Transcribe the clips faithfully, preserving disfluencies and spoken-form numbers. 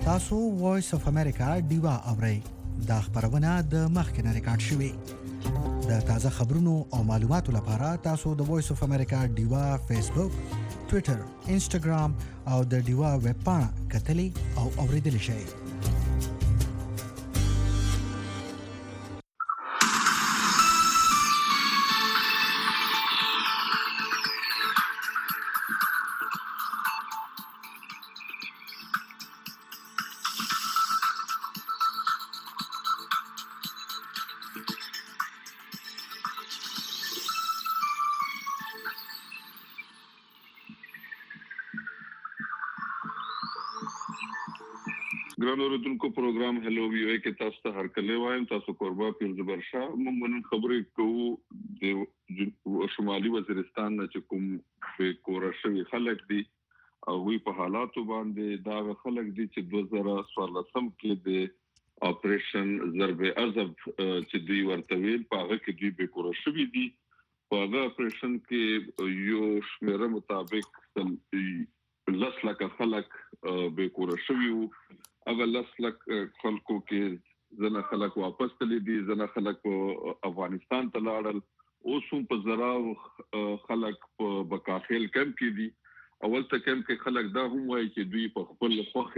تاسو وایس اف امریکا ډیوا اورئ دا خبرونه د مخکنه ریکارډ شوې د تازه خبرونو او معلوماتو لپاره تاسو د وایس اف امریکا ډیوا فیسبوک ټوئیټر انسټاګرام او د ډیوا ویب پاڼه کتلی او اوریدلی شئ. ګران اوریدونکو پروګرام هلو وی او کې تاسو ته هرکلی وایم. تاسو قربا پیر زبر شاه موږ نن خبرې کوو د شمالي وزیرستان چې کوم په کورشوي خلک دي او وی په حالاتو باندې دا خلک دي چې دوه زره څوارلسم کې د اپریشن ضرب عذاب چې دوی ورته ویل په هغه کې دوی په کورشوي دي. په هغه اپریشن کې یو شمیره مطابق لس لکه خلک به کورشوي وو. اگر لس لک خلکو کې زنه خلک واپس تللی دي، زنه خلک په افغانستان ته لاړل. اوس هم په زراو خلک په بکاخیل کمپ کې دي. اول ته کمپ کې خلک دا هم وایي چې دوی په خپل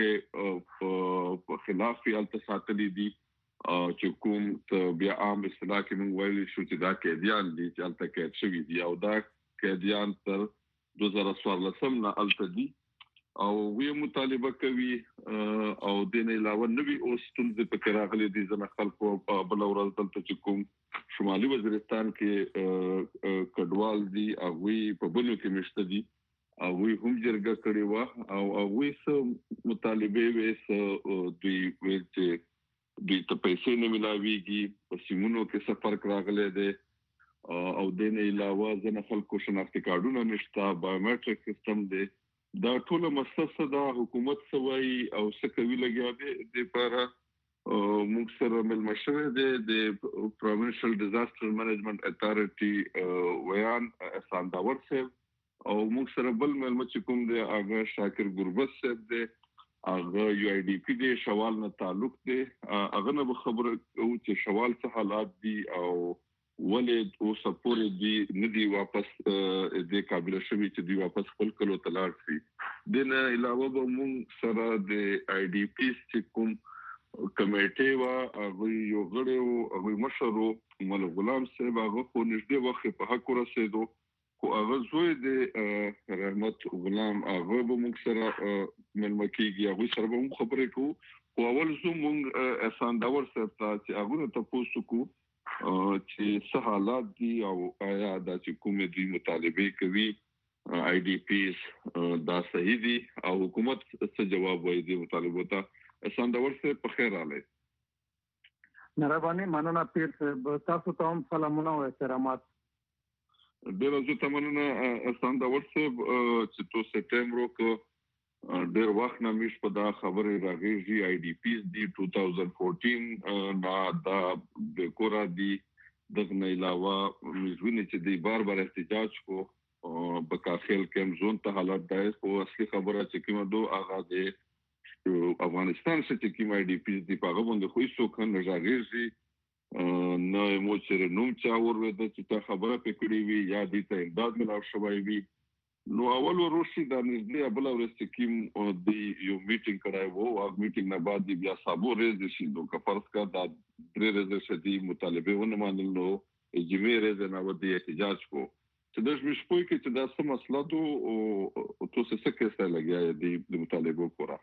خوخه په خلاف یې ساتلي دي چې کوم ته بیا عام اصطلاح کې موږ وایي شو چې دا قیدیان دي چې الته قید شوي دي او دا قیدیان تر دوه زره څوارلسم نه الته دي او وی مطالبه کوي او د نه علاوه نوی اوس ستونزې په راغلي دي. ځنه خلکو بل ورځ دلته چې کوم شمالي وزیرستان کې کډوال دي او وی په بلو کې مشته دي او وی هم جرګه کړې و او وی سم مطالبه وې دوی ویل چې دوی ته پیسې نه ملاويږي، په سیمونو کې سفر راغلي دي او د نه علاوه ځنه خلکو شناختی کارتونه نشته، بایومټریک سیستم دی. دا ټول مسله دا حکومت سوي او سکوي لګیا دي د لپاره موږ سره ملمشره دي د پروینشل ډیزاستر منیجمنت اتارټي ویان احسان داور صاحب او موږ سره بل ملمچ کوم دی هغه شاکر ګربت صاحب دی، هغه یو ای ډی پی دی شوال نه تعلق دی. هغه نه خبره او چې شوال څه حالات دي او ولې او سپورې دي ندي واپس د قابل شوي چې دی واپس خپل کلو تلار شي. د نه علاوه به موږ سره د آی ډی پی چې کوم کمیټه وا هغه یو غړو هغه مشرو مل غلام صاحب هغه خو نږدې وخت په حق ورسېدو خو هغه زوی د رحمت غلام هغه به موږ سره ملمکیږي هغه سره به موږ خبرې کوو او اول زه موږ احسان داور صاحب ته چې هغه ته پوښتنه کوو چې څه حالات دي او آیا دا چې کومې دوی مطالبه کوي آی ډی پیز دا صحیح دي او حکومت څه جواب وایي د مطالبو ته. احسان داور صاحب په خیر راغلی. مهرباني مننه پیر صاحب، تاسو ته هم سلامونه او احترامات. ډېر زه مننه احسان داور صاحب چې تاسو سپټمبر کو ډېر وخت نه مش په دا خبره راغی آی ډی پیز دی دوه هزار چودہ نا دا د کورا دی دغه نه علاوه مزونه چې دی بار بار احتجاج کو بکاخیل کم زون ته حالت دای او اصلي خبره چې کومه دوه اغاز افغانستان څخه چې کوم آی ډی پیز دی په غوښنه خو هیڅ څوک نه راغی نه مو چې نوم چا ورته چې خبره پکړی وی یا دې ته امداد ملاو شوی وی. نو اول وروشي دا نږدې بل ورځ کې د یو میټینګ کړای وو او میټینګ نه بعد بیا صابو ریز شي نو کفرس کا دا درې ورځې شدي مطالبه ونه مانل نو جمعې ورځ نه ودی احتجاج کو چې د مش پوي کې چې دا څه مسله دو او تاسو څه کې څه لګیا د مطالبه کورا.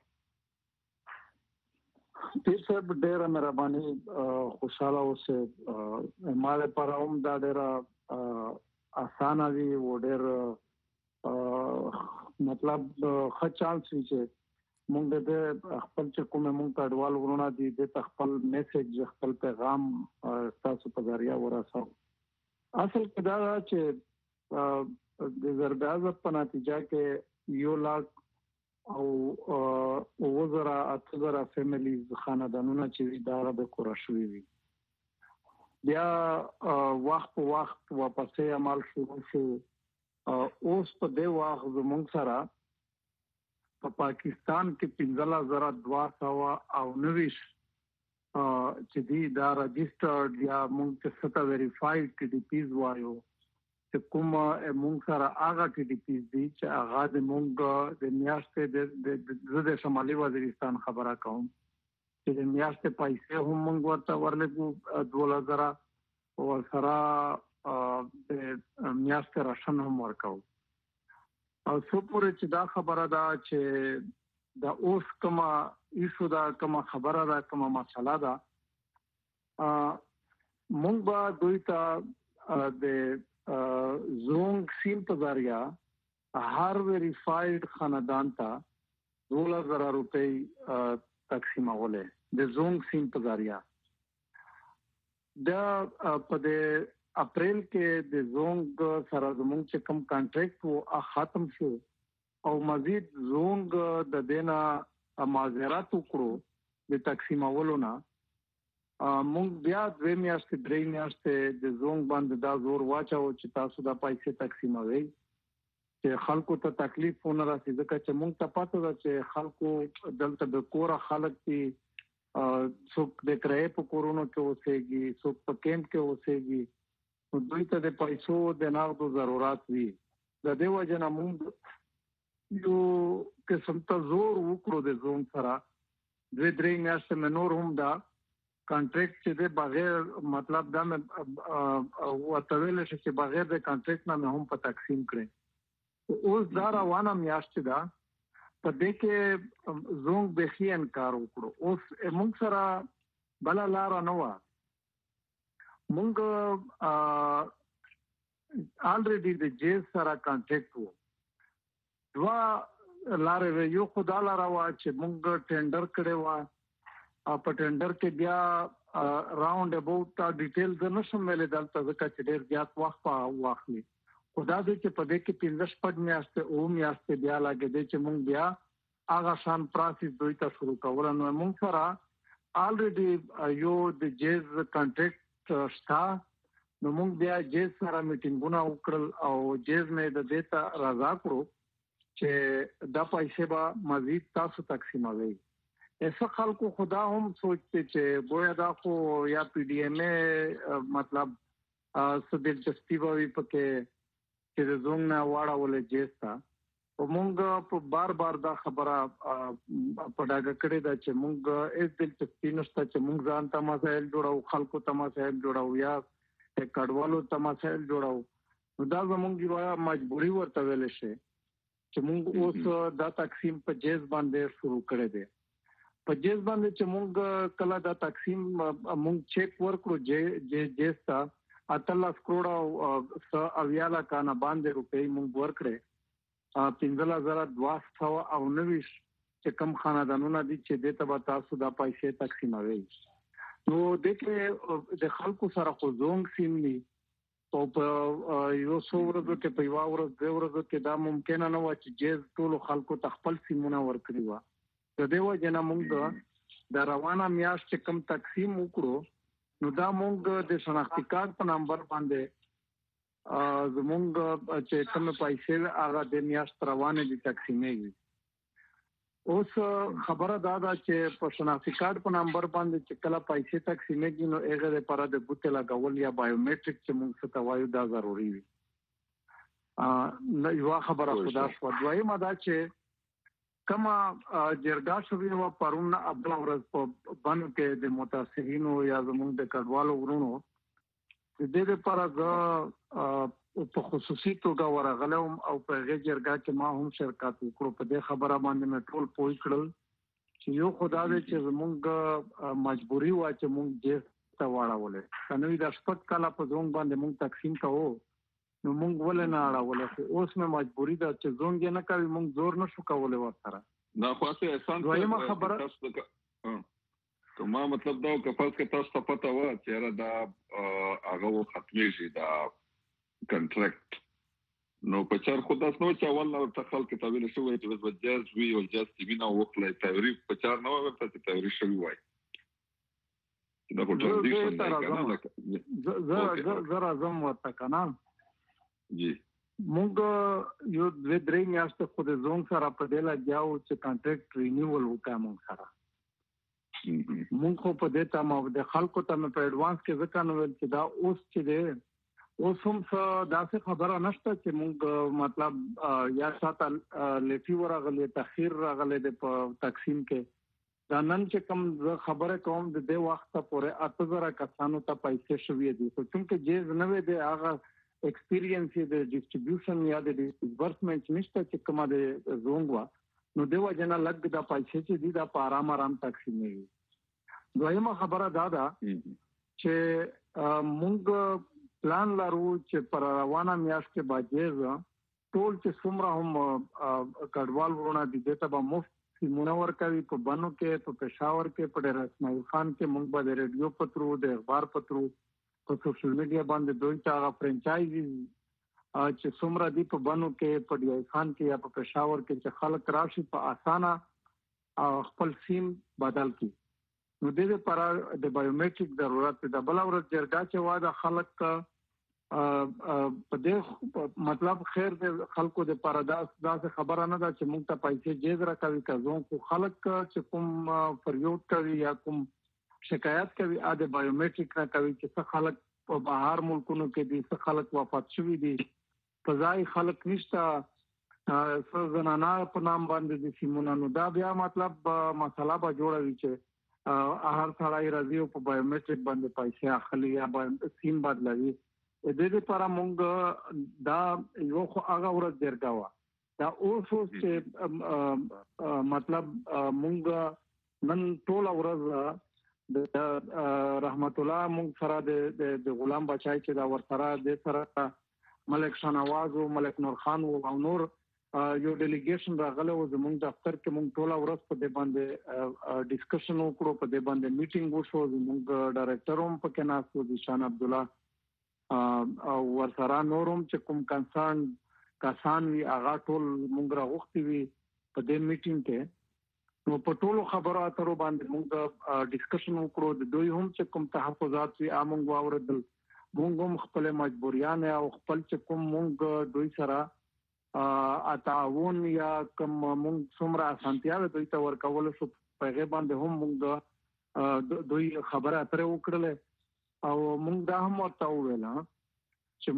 پیر صاحب ډېر مهرباني خوشاله اوسه ماله پر هم دا ډېر آسان دی و ډېر مطلب ښه چانس وي چې موږ د خپل چې کومه موږ کډوال ورونه دي د خپل میسج خپل پیغام تاسو په ذریعہ ورسو. اصل کې دا چې د ضرب عذاب په نتیجه کې یو لاک او وزرا اتزرا فیملیز خاندانونه چې دا به کور شوي وي بیا وخت په وخت واپسې عمل شروع شو. اوس په دې وخت زموږ سره په پاکستان کې پنځه زره دوه سوه او نوي چې دی دا رجسټرډ یا مونږ ته ستا ویریفاید ټي ډي پیز وایو چې کوم مونږ سره هغه ټي ډي پیز دي چې هغه د مونږ د میاشتې د شمالي وزیرستان خبره کوم چې د میاشتې پیسې هم مونږ ورته ورلګو دوه زره او سره د میاشتې راشن هم ورکاو او څو پورې چې دا خبره ده چې دا اوس کومه ایشو دا کومه خبره ده کومه مسله ده مونږ به دوی ته د زونګ سیم په ذریعہ هر ویریفاید خاندان ته دوه زره روپۍ تقسیمولې د زونګ سیم په ذریعہ دا په د اپریل کې د زونګ سره زموږ چې کوم کانټریکټ وو ختم شو او مزید زونګ د دینا معذرت وکړو د تقسیمولو نه مونږ بیا دوه میاشتې درې میاشتې د زونګ باندې دا زور واچو چې تاسو د پیسې تقسیموي چې خلکو ته تکلیف ونه راسي ځکه چې مونږ ته پته ده چې خلکو دلته د کور خلک دي څوک د کرای په کورونو کې اوسېږي څوک په کیمپ کې اوسېږي نو دوی ته د پیسو د نغدو ضرورت وي د دې وجه نه مونږ یو قسم ته زور وکړو د زون سره دوه درې میاشتې مې نور هم دا کانټریکټ چې د بغیر مطلب دا مې وتویل شي چې بغیر د کانټریکټ نه هم په تقسیم کړي اوس دا روانه میاشت ده په دې کې زونګ به خي انکار وکړو اوس موږ سره بل لار نه و موږ الریډي د جیز سره کانټیکټ وو دوا لارې یو خدای لاره وا چې موږ ټینډر کړي وا په ټینډر کې بیا راوند اباوت ډیټیل د نشم ویلې دلته ځکه چې ډېر زیات وخت په واخلي خدای دې چې په دې کې پنځه شپږ میاشتې او میاشتې بیا لاګې دې چې موږ بیا هغه شان پروسس دوی ته شروع کول نو موږ سره الریډي یو د جیز کانټریکټ شتا نو موږ بیا جیز سره میټینګونه وکړل او جیز مې د دې ته راځه کړو چې دا پیسې به مزید تاسو تقسیموي ایسا خلکو خدا هم سوچته چې گویا دا خو یا پی ډی ایم ای مطلب څه دلچسپي به وي پکې چې د زونګ نه واړولې جیستا او مونږ په بار بار دا خبره په ډاګه کړې ده چې مونږ هیڅ دلچسپي نشته چې مونږ ځان ته مسایل جوړو خلکو ته مسایل جوړو یا کډوالو ته مسایل جوړو نو دا زمونږ یو مجبوري ورته ویل شي چې مونږ اوس دا تقسیم په جیز باندې شروع کړی دی په جیز باندې چې مونږ کله دا تقسیم مونږ چیک ورکړو جې جیز ته اتلس کروڑه س اویالا کانا باندې روپۍ مونږ ورکړې پنځه زره دوه سوه او نوي چې کم خاندانونه دي چې دې ته به تاسو دا پیسې تقسیموي نو د کې د خلکو سره خو زونګ سیم ني او په یو څو ورځو کې په یو ورځ دوه ورځو کې دا ممکن نه و چې جیز ټول خلکو تخپل سیمونه ورکړي و د دې وجه نه مونږ د روانه میاشت چې کم تقسیم وکړو نو دا مونږ د شناختی کارت په نمبر باندې زمونږ چې کوم پیسې هغه د میاشت روانه دي تقسیمېږي اوس خبره دا ده چې په شناختی کارت په نمبر باندې چې کله پیسې تقسیمېږي نو هغه لپاره د ګوتې لګول یا بایومټریک چې موږ څه توایو دا ضروری وي ا یو خبره خدا شو دویمه دا چې کما جرګه شوی و پرون ابل ورځ په باندې کې د متاثرینو یا زموږ د کډوالو ورونو د دې لپاره د په خصوصي توګه ورغلم او په جرګه کې ما هم شرکت وکړو په دې خبره باندې مې ټول پوه کړل چې یو خدای دې چې زموږ مجبوري و چې موږ دې ته واړولې کنه دا شپږ کاله په زونګ باندې موږ تقسیم کوو نو موږ ولې نه اړولې اوس مې مجبوري ده چې زونګ نه کوي موږ زور نشو کولای ورسره دا خاصه احسان دویمه خبره کما مطلب دا کفاس کې تاسو ته پته و چې را دا هغه ختمي شي دا کنټریکټ نو په چار خو تاسو نو چې اول نو ته خلک ته ویل شو چې بس بجاز وی او جاز تی بنا وکړه تعریف په چار نو ورته چې تعریف شوی وای دا په ټرانزیشن زه زه زه راځم ورته کنه جی مونږ یو دوه درې میاشتې خو د زونګ سره په دې لګیاو چې کانټریکټ رینیول وکړو مونږ سره. مونږ خو په دې ته مو د خلکو ته په اډوانس کې ځکه نو ویل چې دا اوس چې دی اوس هم څه داسې خبره نشته چې مونږ مطلب یا ساته لټي ورغلې تاخير راغلې د تقسیم کې دا نن چې کوم خبره کوم د دې وخت پورې اته زره کسانو ته پیسې شوې دي خو چې جیز نه وي د هغه ایکسپیرینس د ډیسټریبیوشن یا د ډیسبرسمنت نشته چې کومه د زونګ وا نو دیو جنا لګ د پیسې چې دي دا په آرام آرام تقسیمېږي. دویمه خبره دا ده چې مونږ پلان لرو چې پر روانه میاشت کې باجیزه ټول چې څومره هم کډوال ورونه دي دته به مفت سیمونه ورکوي په بنو کې په پېښور کې په ډېر اسماعیل خان کې مونږ به د ریډیو پترو د اخبار پترو په سوشل میډیا باندې دوی ته هغه فرانچایزي چې څومره دي په بنو کې په ډی خان کې یا په پېښور کې چې خلک راشي په اسانه خپل سیم بدل کی. نو د دې لپاره د بایومټریک ضرورت ده. بل ورځ جرګه چې واده خلک په دې مطلب خیر د خلکو د لپاره دا خبره نه ده چې موږ ته پیسې جیز راکوي کزون خو خلک چې کوم فریاد کوي یا کوم شکایت کوي ا د بایومټریک نه کوي چې څه خلک په بهر ملکونو کې دي څه خلک وفات شوي دي فزای خلک نشته څه زنانه په نام باندې د سیمونو نو دا بیا مطلب مسله به جوړوي چې هر سړی راځي او په بایومټریک باندې پیسې اخلي یا سیم بدلوي. د دې لپاره موږ دا یو خو هغه ورځ جرګه وا دا اوس چې مطلب موږ نن ټول ورځ د رحمت الله موږ سره د غلام بچای چې دا ور سره د سره ملک شنواز او ملک نور خان او نور یو ډیلیګیشن راغله او زموږ دفتر کې موږ ټول ورځ په دې باندې ډیسکشن وکړو په دې باندې میټینګ وشو زموږ ډایریکټر هم پکې ناست و شان عبد الله او ور سره نورم چې کوم کنسرن کسان وی هغه ټول موږ راغوښتي وي په دې میټینګ کې نو په ټولو خبرو اترو باندې موږ ډیسکشن وکړو د دوی هم چې کوم تحفظات وی امون واوردل موږ هم خپل مجبوریان او خپل چې کوم موږ دوی سره ا تعاون یا کوم موږ څومره اسانتیا دوی ته ورکول شو په غي باندې هم موږ دوی خبره اترې وکړل او موږ دا هم ورته ویل چې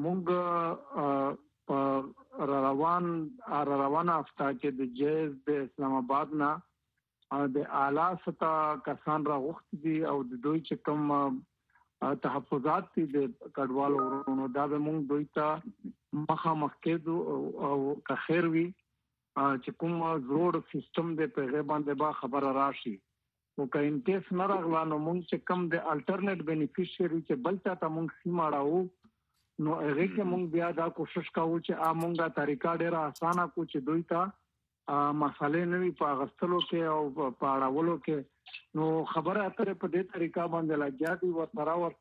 موږ په روان روانه افتا کې د جیز د اسلام آباد نه د اعلی سطح کسان راغوښتي دي او د دوی چې کوم تحفظات دي د کډوالو ورونو دا به موږ دوی ته مخامخ کېدو او که خیر وي چې کوم زوړ سیستم د پیغام باندې با خبره راشي او که ان کیس نه راغلا نو موږ چې کوم د الټرنیټ بینیفیشری چې بل ته موږ سیماړو نو هغه کې موږ بیا دا کوشش کوو چې ا موږ طریقہ ډیره اسانه کو چې دوی ته مسالې نوي په غستلو کې او په اړولو کې نو خبره اترې په دې طریقہ باندې لګیا دي ور سره ور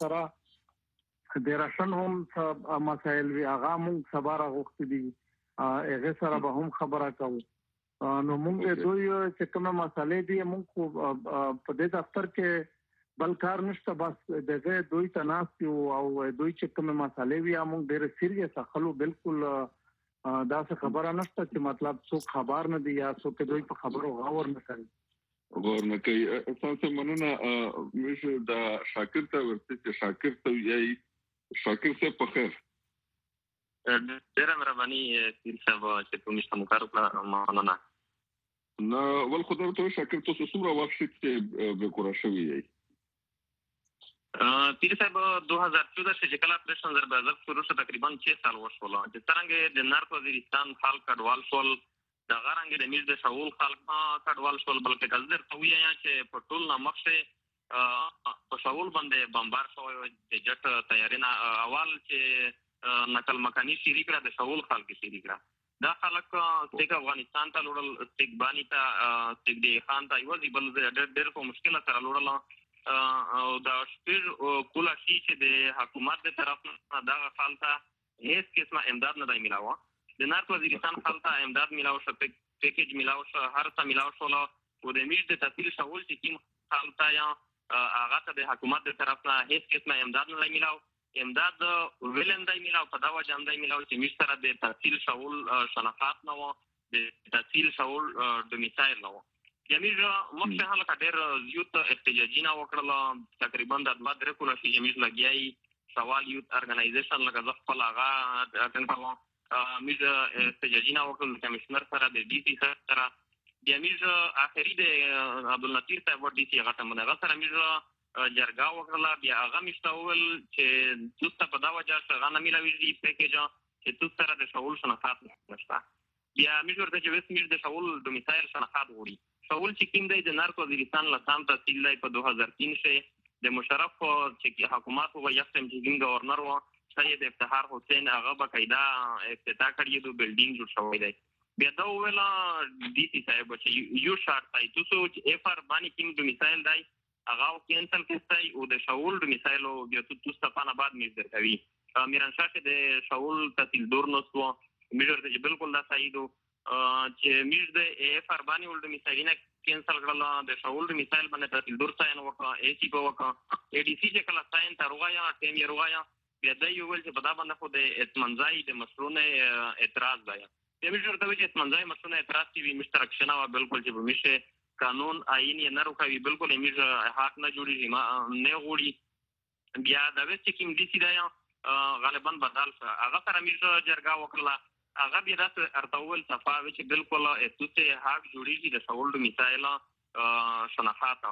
سره د راشن هم مسائل وی هغه موږ سبا راغوښتي دي هغه سره به هم خبره کوو نو موږ دوی چې کومه مسالې دي موږ په دې دفتر کې بل کار نشته بس دغه دوی تناسب او دوی چې کومه مسالې وی موږ ډېر سیریس اخلو بالکل دا څه خبره نشته چې مطلب څوک خبر نه دی یا څوک دوی په خبرو غور نه کوي غور نه کوي. تاسو مننه مشه دا شاکر ته ورته چې شاکر ته یي شاکر څه په خیر ډېر مهرباني پیر صاحب چې په مشته مکارو کړه مننه نو ول خدای ته شاکر تاسو څومره وخت چې به کورا شوی یي پیر صاحب دو هزار چودہ سے جکلا پریشن در بازار شروع شو تقریبا چھ سال وشولا چې څنګه د نارت وزیرستان خلک کډوال شول د غرانګ د میز د شاول خلک کډوال شول بلکې کزر تویا چې په ټول نامخشه په شاول باندې بمبار شوی د جټ تیارینا اول چې نقل مکانی شری کړه د شاول خلک شری کړه دا خلک څنګه افغانستان ته لوړل استقبانی ته استقدی خان ته یو دی بل ډېر ډېر په مشکله سره لوړل او دا شپږ کولا شي چې د حکومت د طرف نه دا خالته هیڅ قسمه امداد نه دی ملاوه د نارت وزیرستان خالته امداد ملاو شو پیکیج ملاو شو هر څه ملاو شو او د میش د تفصیل شاول چې کوم خالته یا هغه ته د حکومت د طرف نه هیڅ قسمه امداد نه ملاو امداد ولندای میلاو په دا وجه همدای میلاو چې موږ سره د تحصیل شاول شناخت نه و د تحصیل شاول ډومیسایل نه و د موږ مخکې هلکه ډېر زیات احتجاجونه وکړل تقریبا د دوه درې کلونه چې موږ لګیا سوال یوت ارګنایزیشن لکه زه خپل هغه اټینډ کوم موږ احتجاجونه وکړل د کمیشنر سره د ډي سي سره بیا موږ اخري د عبدالنصیر صاحب ډي سي هغه ته مونږ سره موږ جرګه وکړله بیا هغه مشته وویل چې تاسو ته په دا وجه هغه نه میلاویږي پیکیج چې تاسو سره د شاول شناخت نشته بیا موږ ورته چې وس موږ د شاول ډومیسایل شناخت غواړي شاول چې کوم دی د نارکو وزیرستان له سام تحصیل دی په دوه هزار تین کې د مشرف چې حکومت او یو سم چې گورنر و سید افتخار حسین هغه باقاعده افتتاح کړی د بلډینګ جوړ شوی دی بیا دا ویل ډي سي صاحب چې یو شارټ دی تاسو چې اف ار باندې کوم ډومیسایل دی هغه کینسل کړئ او د شاول ډومیسایل او بیا تاسو ته په بعد میز درکوي میران شاه د شاول تحصیل دور نو سو میجر ته بالکل دا صحیح دو چې میز د اف ار باندې ډومیسایل نه کینسل کړل د شاول ډومیسایل باندې تحصیل دور ساين وکړه ای سی په وکړه ای ډي سی چې کله ساين ته روغایا ټیم یې روغایا بیا د یو ول چې په دا باندې خو د اطمنځای د مشروع اعتراض دی د میجر ته چې اطمنځای مشروع اعتراض چې مشترک شنه بالکل چې بمیشه قانون آئین یې نه روکوي بالکل یې موږ حق نه جوړېږي نه غواړي بیا د ویسټ کیم ډي سي دی غالبا بدل شه هغه سره موږ جرګه وکړله هغه بیا داسې ورته وویل صفا وي چې بالکل تاسې حق جوړېږي د شاول ډومیسایل شناخت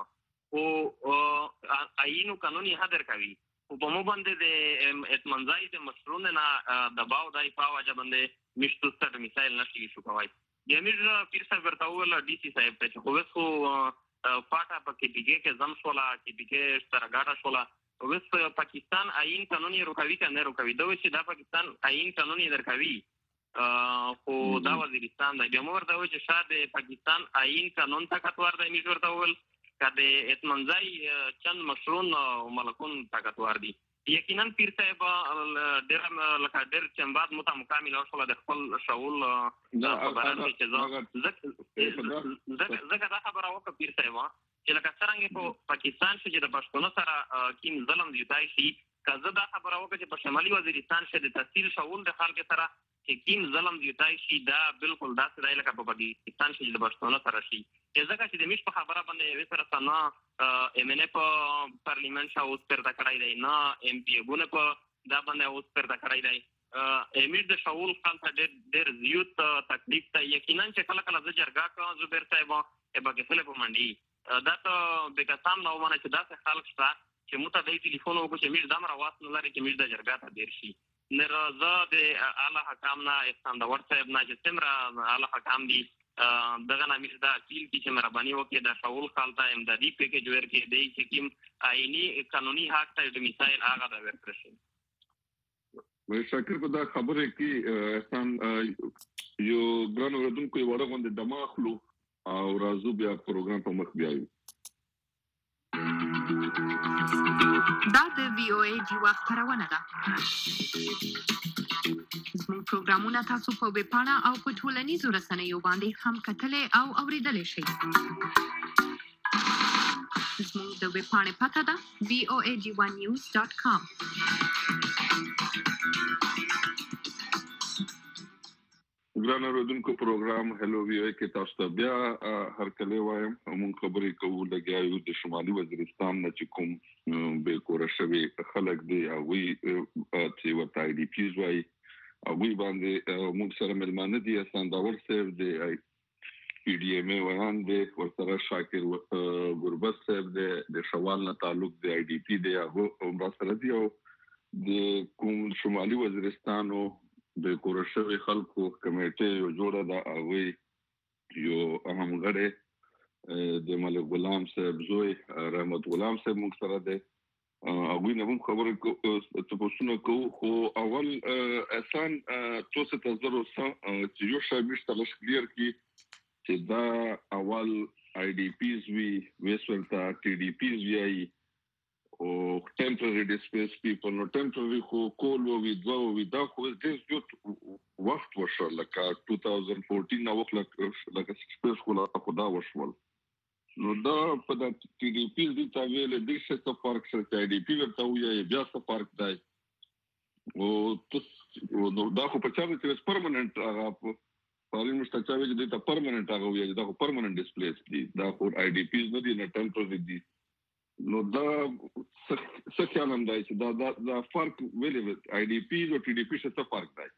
خو آئین او قانون یې حاضر کوي خو په مو باندې د اطمنځای د مشروع نه دباو دی په وجه باندې موږ تاسو ته ډومیسایل نشي شو کولی بیا موږ پیر صاحب ورته وویل ډي سي صاحب ته چې خو اوس خو پاټه په کې پي کې کې زم شوله کې پي کې سره ګاډه شوله اوس پاکستان آئین قانون یې روکوي که نه روکوي دا وایي چې دا پاکستان آئین قانون یې درکوي خو دا وزیرستان دی بیا مو ورته وویل چې شاید د پاکستان آئین قانون طاقتور دی موږ ورته وویل که د اطمنځای چند مشروع ملکون طاقتور دي یقینا پیر صاحب ډېر لکه ډېر چمباد مو ته مکامله وشوله د خپل شاول خبره چې زه ځکه دا خبره وکړه پیر صاحب چې لکه څرنګه په پاکستان کې د پښتنو سره کیم ظلم زیاتی شي که زه دا خبره وکړه چې په شمالي وزیرستان کې د تحصیل شاول د خلکو سره چې کیم ظلم زیاتی شي دا بالکل داسې دی لکه په پاکستان کې د پښتنو سره شي ځکه چې د میش په خبره باندې یوې سره نه ایم ان ای په پارلیمنت شاه اوس پرته کړی دی نه ایم پی ایګونه په دا باندې اوس پرته کړی دی امیر د شاول خان ته ډېر زیات تکلیف ته یقینا چې کله کله زه جرګه کوم زبیر صاحب ای به کله په منډي دا ته به قسم نه ومنه چې داسې خلک شته چې مو ته د ټلیفون وکړو چې میر دمره واس نه لري چې میر د جرګه ته دیر شي نه زه د اعلی حکام نه احسان داور صاحب نه چې څومره اعلی حکام دي دغه نامیر دا اپیل کی چې مهرباني وکړي د شاول خان ته امدادي پیکیج ورکړي دی چې کوم آئینی قانوني حق ته ډومیسایل هغه دا ورکړي شي مې شکر په دا خبره کې احسان یو ګران اوردونکو یو وړه غونډه دماغلو او راځو بیا پروګرام په مخ بیایو دا د وی او ای جیوا خبرونه ده زموږ پروګرامونه تاسو په ویب پاڼه او په ټولنیزو رسنیو باندې هم کتلای او اوریدلای شئ زموږ د ویب پاڼې پته ده وی او ای جی ون نیوز ډاټ کام ګران اوردونکو پروګرام هلو وی او ای کې تاسو ته بیا هر کله وایم موږ خبرې کوو لګیاو د شمالي وزیرستان نه چې کوم به کور شوی خلک دی او وی چې ورته آی ډي پیز وای او وی باندې موږ سره ملمانه دي احسان داور صاحب دی پی ډي ایم ای وان دی ورسره شاکر غربت صاحب دی د شوال نه تعلق دی آی ډي پی دی هغه هم سره دی او د کوم شمالي وزیرستانو د کورشوي خلکو کمیټه یو جوړه ده او یو اهم غړي د ملک غلام صاحب زوی رحمت غلام صاحب موږ سره ده او نه هم خبره تاسو کو خو اول احسان تاسو ته ضرور چې یو شی مشته لږ کلیر کی چې دا اول آی ډي پیز وی ویسولتا ټي ډي پیز وی او temporary displaced people نو temporary خو کول وی دوا وی دا خو دې یو وخت وشو لکه two thousand fourteen نو وخت لکه سپیس خو لا خدا وشول نو دا په د ټي ډي پی د تاویل د څه څه فرق سره ټي ډي پی ورته وی بیا څه فرق دی او تاسو نو دا خو په چا چې پرمننت هغه پالي مستچاوي چې دا پرمننت هغه وي دا خو پرمننت ډیسپلیس دي دا خو آی ډي پیز نه دي نه ټمپرري دي نو دا څه خیال هم دی چې دا دا دا فرق ویلې آی ډي پیز او ټي ډي پی څه فرق دی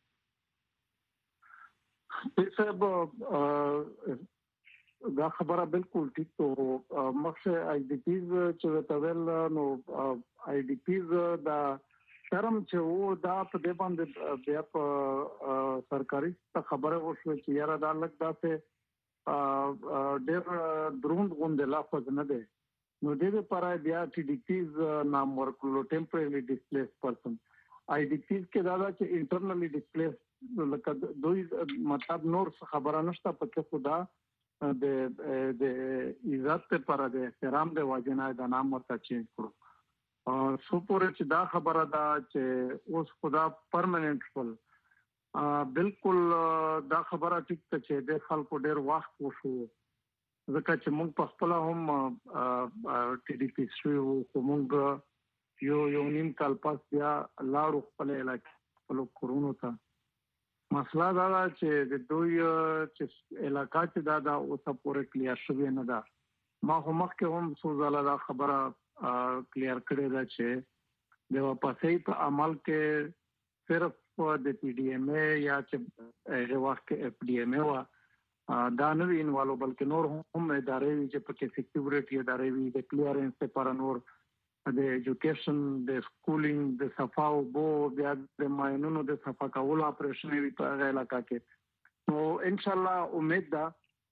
دا خبره بالکل ټیک ته مخه آی ډي پیز چې تاول نو آی ډي پیز دا شرم چې وو دا په دې باندې بیا په سرکاري خبره وشو چې یاره دا لګ دا ته ډېر دروند غونډه لافظ نه ده نو دې لپاره بیا ټي ډي پیز نام ورکړو ټمپرري ډیسپلیس پرسن آی ډي پیز کې دا چې انټرنلی ډیسپلیس لکه دوی مطلب نور خبره نشته پکې خدا د د عزت لپاره د احترام د واجنه د نام ورته چینج کړو او سو پورې چې دا خبره ده چې اوس خدا پرمننت فل بالکل دا خبره ټیک ته چې د خلکو ډېر وخت وشو ځکه چې موږ په خپل هم ټي ډي پی شو کومګ یو یو نیم کال پاس بیا لاړو خپل علاقې خپل کورونو ته مسله دا ده چې د دوی چې علاقہ چې دا دا اوسه پورې کلیر شوی نه ده ما هم مخکې هم څو ځله دا خبره کلیر کړې ده چې د واپسې په عمل کې صرف د پی ډي ایم اے یا چې هغه وخت کې اف ډي ایم اے وا دا نه وی انوالو بلکې نور هم ادارې وی چې په کې سکیورټي ادارې وی د کلیرنس لپاره نور د ایجوکیشن د سکولینګ د صفاو بو بیا د ماینونو د صفا کولو اپریشن وی په هغه علاقہ کې نو ان شاء الله امید ده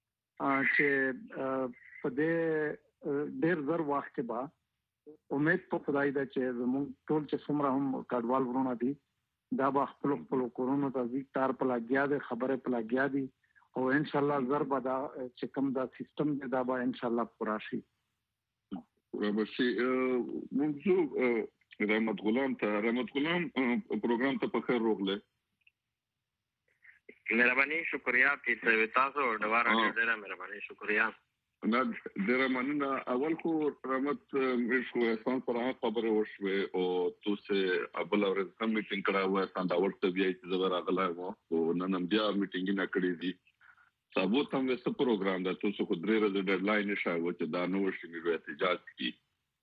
چې په دې ډېر زر وخت کې با امید په خدای ده چې زموږ ټول چې څومره هم کډوال ورونه دي دا به خپل خپل کورونو ته ځي تار په لاګیا دي خبره په لاګیا دي او ان شاء الله زر به دا چې کوم دا سیستم دی دا به ان شاء الله پورا شي ورشي موږ رحمت غلام ته رحمت غلام پروګرام ته په خیر روغله مهرباني شکریا چې تاسو دوباره ډیره مهرباني شکریا نه ډیره مننه اول خو رحمت مشکو احسان پر هغه خبره وشوه او تاسو ابل اورز هم میټینګ کړه و سان دا ورته بیا چې زبر اغلا وو او نن بیا میټینګ نه کړی دي سبو تم وسه پروګرام دا تاسو خو درې ورځې ډیډلاین نشاو چې دا نو شي مې احتجاج کی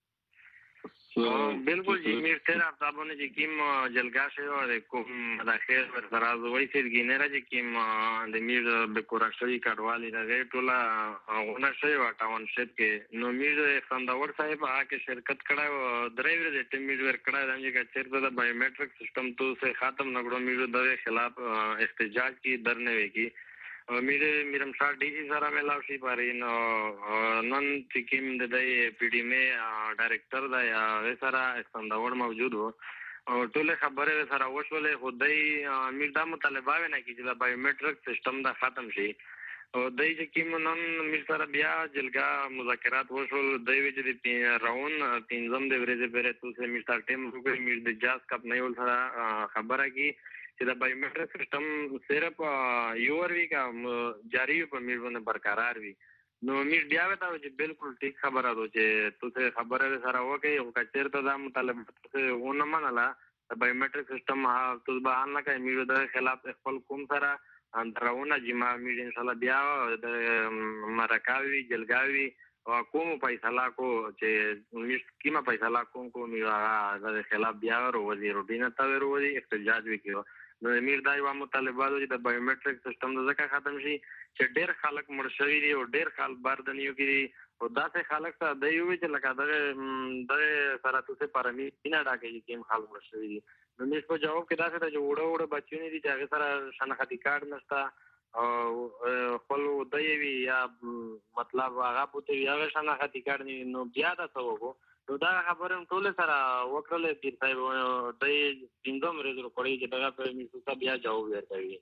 بالکل جی میر تیر افتابونه چې کیم جلګا شوی او کوم د خیر ور فراز وای چې ګینره چې کیم د میر به کوراشوي کډوالي راغی ټوله غونه شوی و ټاون شپ کې نو میر خنداور صاحب هغه شرکت کړه درې ورځې ټیم میر ور کړه چې چیرته د بایومټریک سیستم تو سے ختم نګړو میر د خلاف احتجاج کی درنه وی میره میرم شاه ډي سي سره ملاو شي پارین نن چې کوم د پی ډي ایم اے ډایریکټر دا یا سره څنګه موجود وو او ټول خبره سره وشولې خدای میر دا مطالبه نه کی چې د بایومټریک سیستم دا ختم شي او دای چې کوم نن میر سره بیا جلګه مذاکرات وشول دای چې د راون پنځم د ورځې پرې تاسو میر سره ټیم وګورئ میر د جاز کپ نه ول سره خبره کی چې د بایومټریک سیستم صرف یو ور وی کا جاری په میر باندې برقرار وي نو میر بیا وتا چې بالکل ټیک خبره ده چې تاسو خبره سره وکړي او کچیر ته دا مطالبه تاسو ونه منله د بایومټریک سیستم تاسو به ان لکه میر د خلاف خپل کوم سره اندرونه جما میر ان شاء الله بیا د مرکاوي جلګاوي او کوم فیصله کو چې میر کیما فیصله کوم کو میر د خلاف بیا ورو وزیر روټینه تا ورو وزي احتجاج وکړو نو میر دا یو مطالبه ده چې د بایومټریک سیستم د ځکه ختم شي چې ډېر خلک مړ شوي دي او ډېر خلک باردنیو کې دي او داسې خلک ته د یو چې لکه دغه د سره تاسو پرمی نه ډاکې چې کوم خلک مړ شوي دي نو میر په جواب کې داسې چې وړه وړه بچونه دي چې هغه سره شناختی کارت نشته او خپل د وی یا مطلب هغه پته یا شناختی کارت نو بیا دا څه وګو نو دا خبره ټول سره وکړل چې صاحب د پینځم ورځې کوړی چې دا په میسوسا بیا جواب ورکوي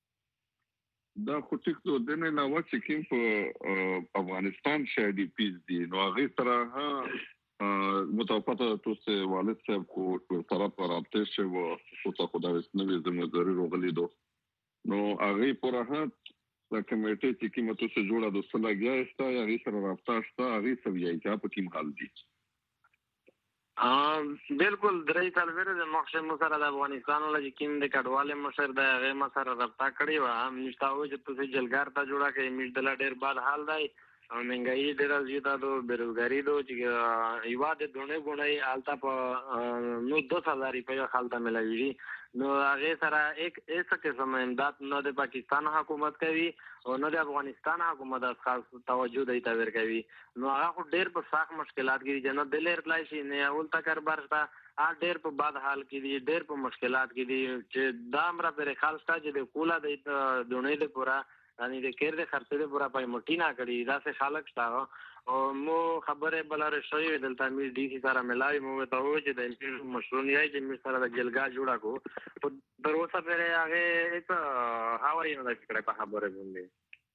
دا خو ټیک نو د نه نو چې کوم په افغانستان شې ډي پیز دي نو هغه سره ها متوقعه تاسو والد صاحب کو سره پر رابطه شو او تاسو خدای نو زموږ روغلی دو نو هغه پر ها د کمیټې چې کومه تاسو جوړه د سلاګیا استا هغه سره رابطه استا هغه سوي چې په کوم حال دي ها بالکل درې کال ورته د مخشه مسره د افغانستان ولې کوم د کډواله مشر د هغه مسره رابطه کړی و هم نشتاوي چې تاسو جلګار ته جوړه کې میډ د ډېر بعد حال دی او منګای ډېر زیاته دو بیروزګاری دو چې ایواده دونه غونې آلتا په نو دو هزار روپیا خالته ملوي نو هغه سره یک ایس قسم امداد نه د پاکستان حکومت کوي او نه د افغانستان حکومت خاص توجه دی تا ورکوي نو هغه ډېر په سخت مشکلات کې جنت دلر لای شي نه اول تکر برستا ا ډېر په بد حال کې دي ډېر په مشکلات کې دي چې دامره پر خالصتا چې د کولا د دونې د پورا अनि د کېر د خرڅې د پورا پای موټی نه کړی دا څه خلک شته او مو خبره بلاره شوی دلته می ډي سي سره ملای مو ته و چې د مشرونیای چې می سره د جلګا جوړا کو په دروسه پرې هغه ایک هاوري نه فکر په خبره باندې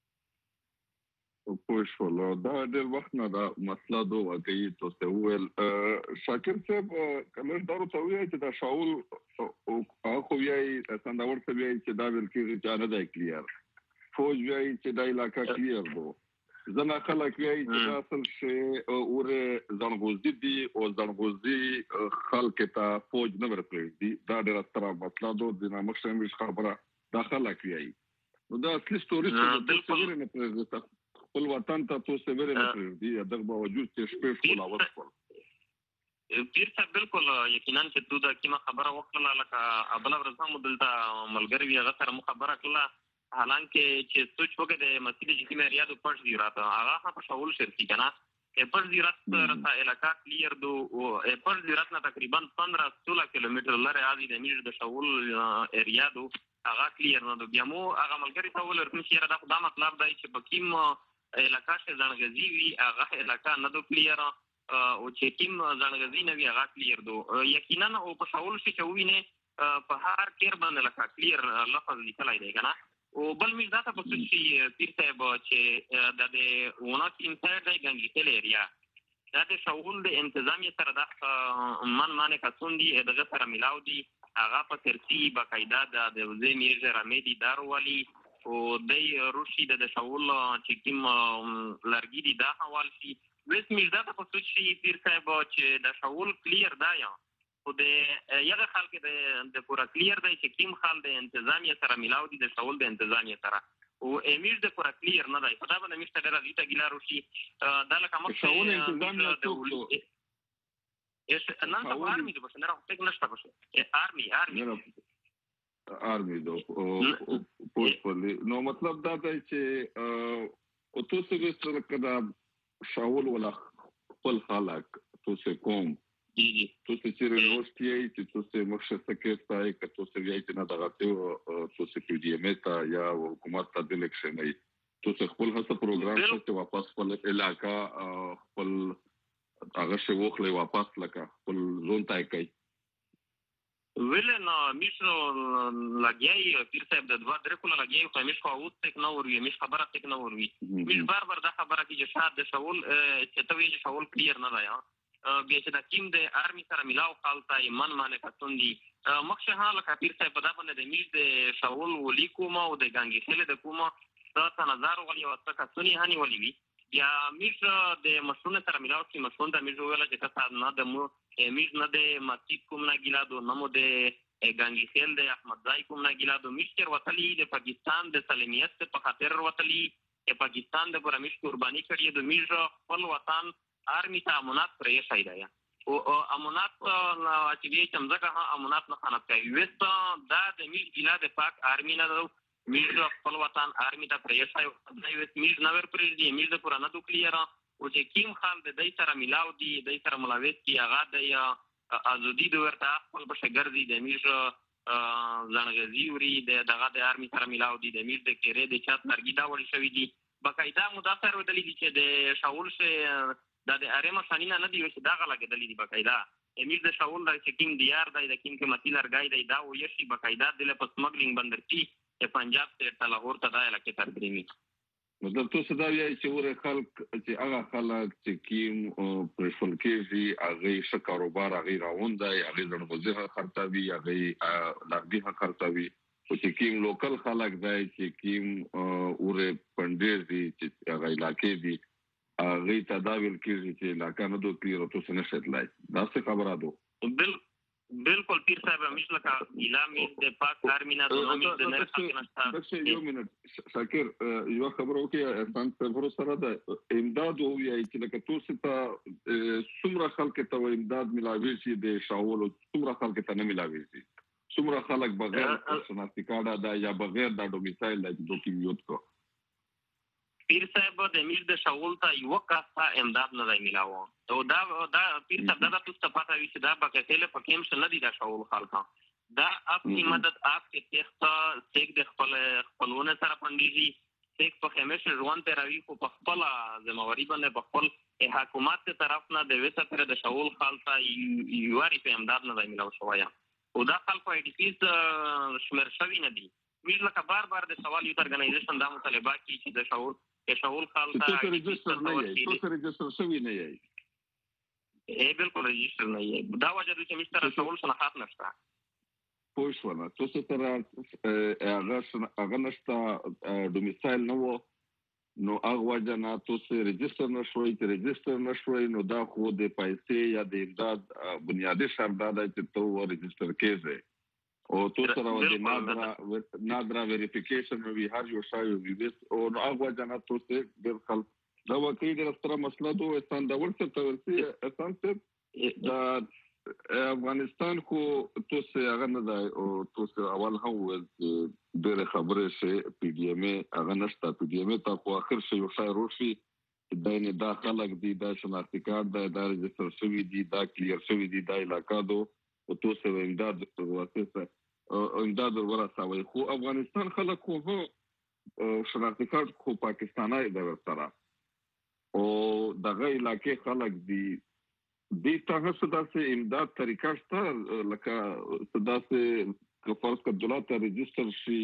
پوه شول دا ډېر وخت نه دا مسله دوه کوي تاسو ویل شاکر صاحب کله دا ورته ویل چې دا شاول او خو یې څنګه ورته ویل چې دا ویل کې چې نه دی کلیر فوج ویل چې دا علاقہ کلیر دو زنا خلک ویل چې دا اصل شی اوره ځنغوزي دي او ځنغوزي خلک ته فوج نه ورکړي دي دا ډېر ستره مسله دو د نامښه مش خبره دا خلک ویل نو دا اصلي ستوري چې څنګه نه پرېږدي خپل وطن ته تاسو ورې نه پرېږدي د باوجود چې شپې خپل اورس کول پیر صاحب بالکل یقینا چې دوی دا کیمه خبره وکړه لکه ابل ورځم دلته ملګری وی هغه سره خبره کړه حالانکه چې سوچ وکړه د مسجد چې مې ریاض پښ دی راته هغه په شاول شرکی کنه پښ دی راته رته علاقہ کلیر دو او پښ دی راته تقریبا پندرہ سولہ کیلومتر لاره ازي د میډ د شاول ایریا دو هغه کلیر نه بیا مو هغه ملګری ته ولر چې دا خدای مطلب دی چې بکیم علاقہ څخه ځنګزي وی هغه علاقہ نه دو کلیر او چې کیم ځنګزي نه وی هغه کلیر دو یقینا او په شاول شي چې وینه په هر کیر باندې لکه کلیر لفظ لیکلای دی کنه او بل مې دا ته په څه شي پیر صاحب چې د دې ونه انساید دی ګنګي تل ایریا دا د شاول د انتظامی سره د من مانه کسون دي دغه سره ملاو دي هغه په ترتیب باقاعده د وزې میرزه رمیدي داروالي او د روشي د شاول چې کوم لرګي دي دا حوال شي وس مې دا ته په څه شي پیر صاحب چې د شاول کلیر دا یا خو د یغه خلک د د پورا کلیر دی چې کیم خل د انتظامی سره ملاو دي د شاول د انتظامی سره او امیر د پورا کلیر نه دی په دا باندې مشته ډیر ازیته ګیلارو شي دا لکه مخ شاول انتظامی ټول اس نه دا آرمي د بشنه راځي څنګه نشته بشه آرمي آرمي آرمي دو پوسټ پرلی نو مطلب دا دی چې او تاسو به سره کدا شاول ولا خپل خلک تاسو کوم تاسو چې ورستي چې تاسو مخشه سکه ستای که تاسو یې چې نه دغه تاسو کې دی متا یا حکومت ته د الیکشن نه تاسو خپل هڅه پروګرام ته واپس خپل علاقہ خپل هغه شی وخلې واپس لکه خپل زون تای کوي ولنه میشو لګیای پیر صاحب د دوه درې کوله لګیای خو میش خو اوس تک نو وروي میش خبره تک نو وروي میش بار بار دا خبره کې چې شاد د شاول چې ته وی شاول کلیر نه دی بیا چې د کیم د آرمي سره ملاو خالصه ایمان مانه کتون دي مخشه حال کپیر صاحب په دا باندې د میز د شاول ولي کومه او د ګانګي خله د کومه دا تنظر ولي او څه کتونی هني ولي وی یا میز د مشونه سره ملاو کی مشون د میز ویل چې تاسو نه د مو میز نه د مسجد کوم نه ګیلادو نمو د ګانګي خل د احمد ځای کوم نه ګیلادو میشتر وتلی د پاکستان د سلمیت په خاطر وتلی د پاکستان د پرمیش قرباني کړی د میز خپل وطن آرمی ته امانات پرې شای دی او امانات چې دې چمزګه امانات نه خانت کوي وست دا د میل ګلا د پاک آرمی نه میل خپل وطن آرمی ته پرې شای دی وست میل نور پرې دی میل د پرانا د کلیر او چې کیم خال د دې سره ملاو دی د دې سره ملاوت کی هغه د ازودي د ورته خپل بشګردي د میل ځنګزي وري د دغه د آرمی سره ملاو دی د میل د کېره د چات مرګي دا ول شوی دی باقاعده مدافع ودلی دي چې د شاول شه دا د ارما شانینه نه دی چې دا غلا کېدلې دی باقاعده امیر د شاول د چکینګ دیار دی د کیم کې متیل ارګای دی دا و یشي باقاعده د په سمګلینګ بندر کې د پنجاب ته لاهور ته دا علاقې تر بریمي مطلب تاسو دا یې چې ور خلک چې هغه خلک چې کیم پرشل کېږي هغه ش کاروبار هغه راوند دی هغه ځنغوزه خرڅوي هغه لارګي خرڅوي او چې کیم لوکل خلک دی چې کیم اور پندیر دي چې هغه علاقې دي هغه ته دا ویل کېږي چې علاقه نه دوه کلیئر او تاسو نشئ تلای دا څه خبره ده بل بالکل پیر صاحب همیش لکه اعلان د پاک کارمینا د نومې د نر حق نشته بس یو منټ شاکر یو خبره وکړه احسان خبرو سره ده امداد او یا چې لکه تاسو ته څومره خلک ته امداد ملاوي شي د شاول څومره خلک ته نه ملاوي شي څومره خلک بغیر شناختی کارت دا یا بغیر د ډومیسایل د ډاکیومنټ کو پیر صاحب د امیر د شاول ته یو کاسه امداد نه دی ملاوه او دا دا پیر صاحب دا تاسو ته پاتې وي چې دا بکثله پکېم شنه دي د شاول خلکا دا اپنی مدد آپ کے تخت سیک د خپل خپلونه سره پندېږي سیک په همیشه روان ته راوي خو په خپل ځمواري باندې په خپل حکومت ته طرف نه د وسه پر د شاول خلکا یواري په امداد نه دی ملاوه شویا او دا خلکو ایډیټیز شمیر شوی نه دي ویل لکه بار بار د سوال یو ارګنایزیشن دا مطالبه کوي چې د شاول کې شاول خالتا تو رجسٹر نه یې تو رجسٹر شوی نه یې اے بالکل رجسٹر نه یې دا وجه د چې مستر شاول صلاحات نشته پوه شو نه تو ستاره هغه هغه نشته ډومیسایل نو نو هغه وجه نه تو رجسٹر نشوي چې رجسٹر نشوي نو دا خو د پیسې یا د امداد بنیادی شرط دا چې تو رجسٹر کېږي او تو سره د نادرا نادرا ویریفیکیشن وی هر یو شای وی بیس او هغه جنات تو څه د خل دا وکړي د ستره مسله دوه استان د ورته تورسي استان څه د افغانستان خو تو څه هغه نه دی او تو څه اول هم د خبره شي پی ډی ام هغه نشته پی ډی ام ته خو اخر شي یو شای روشي د نه دا خلک دي دا شناختی کارت دا د رجسټر شوی دي دا کلیر شوی دي دا علاقه دو او تو څه امداد واسطه امداد ورسوي خو افغانستان خلک خو شناختی کارت خو پاکستاني د سره او دغه علاقې خلک دي د ته څه امداد طریقه شته لکه صداسه کفارس کا دولت رجسٹر شي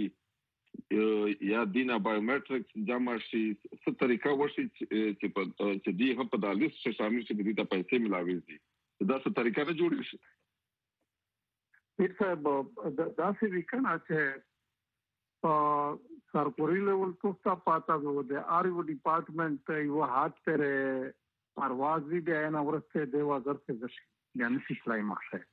یا دینا بایومټریکس جمع شي څه طریقه وشي چې په چې دی په د لیست شامل شي د دې پیسې ملاوي دي دا څه طریقه نه جوړی شي پیر صاحب دا څه وکړه چې سرکوري لیول توستا پاتا وو د آر یو ډپارټمنټ یو هات پر پرواز دی بیان اورسته دی وزر څه دشي یعنی سپلای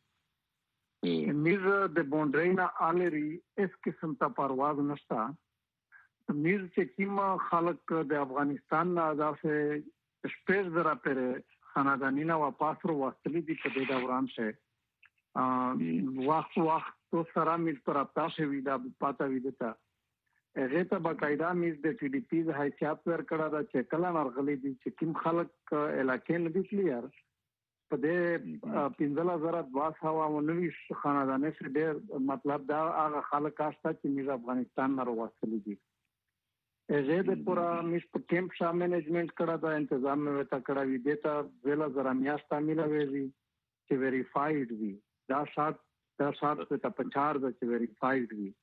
مخه میز د بونډرینا الری اس قسم ته پرواز نشتا میز چې کیما خلق د افغانستان نه اضافه سپیس درا پر خاندانینا واپس ورو واستلی دي په دې دوران شه وخت وخت تو سره میز پر اپتا شوی دا پاتا وی دتا هغه ته باقاعده میز د ټي ډي پی د حیثیت ورکړه دا چې کله نرغلي دي چې کوم خلک علاقې نه دي کلیر په دې پنځه هزار دوه سوه ونوي خاندانې سره ډېر مطلب دا هغه خلک کاشته چې میز افغانستان نه وروستلي دي هغه د پورا میز په کیمپ شا مینجمنٹ کړه دا تنظیم مې وتا کړه وی دیتا ویلا زرا میاشت تعمیل وی چې ویریفاید وی دا شات دا شات ته پچار د چې ویریفاید وی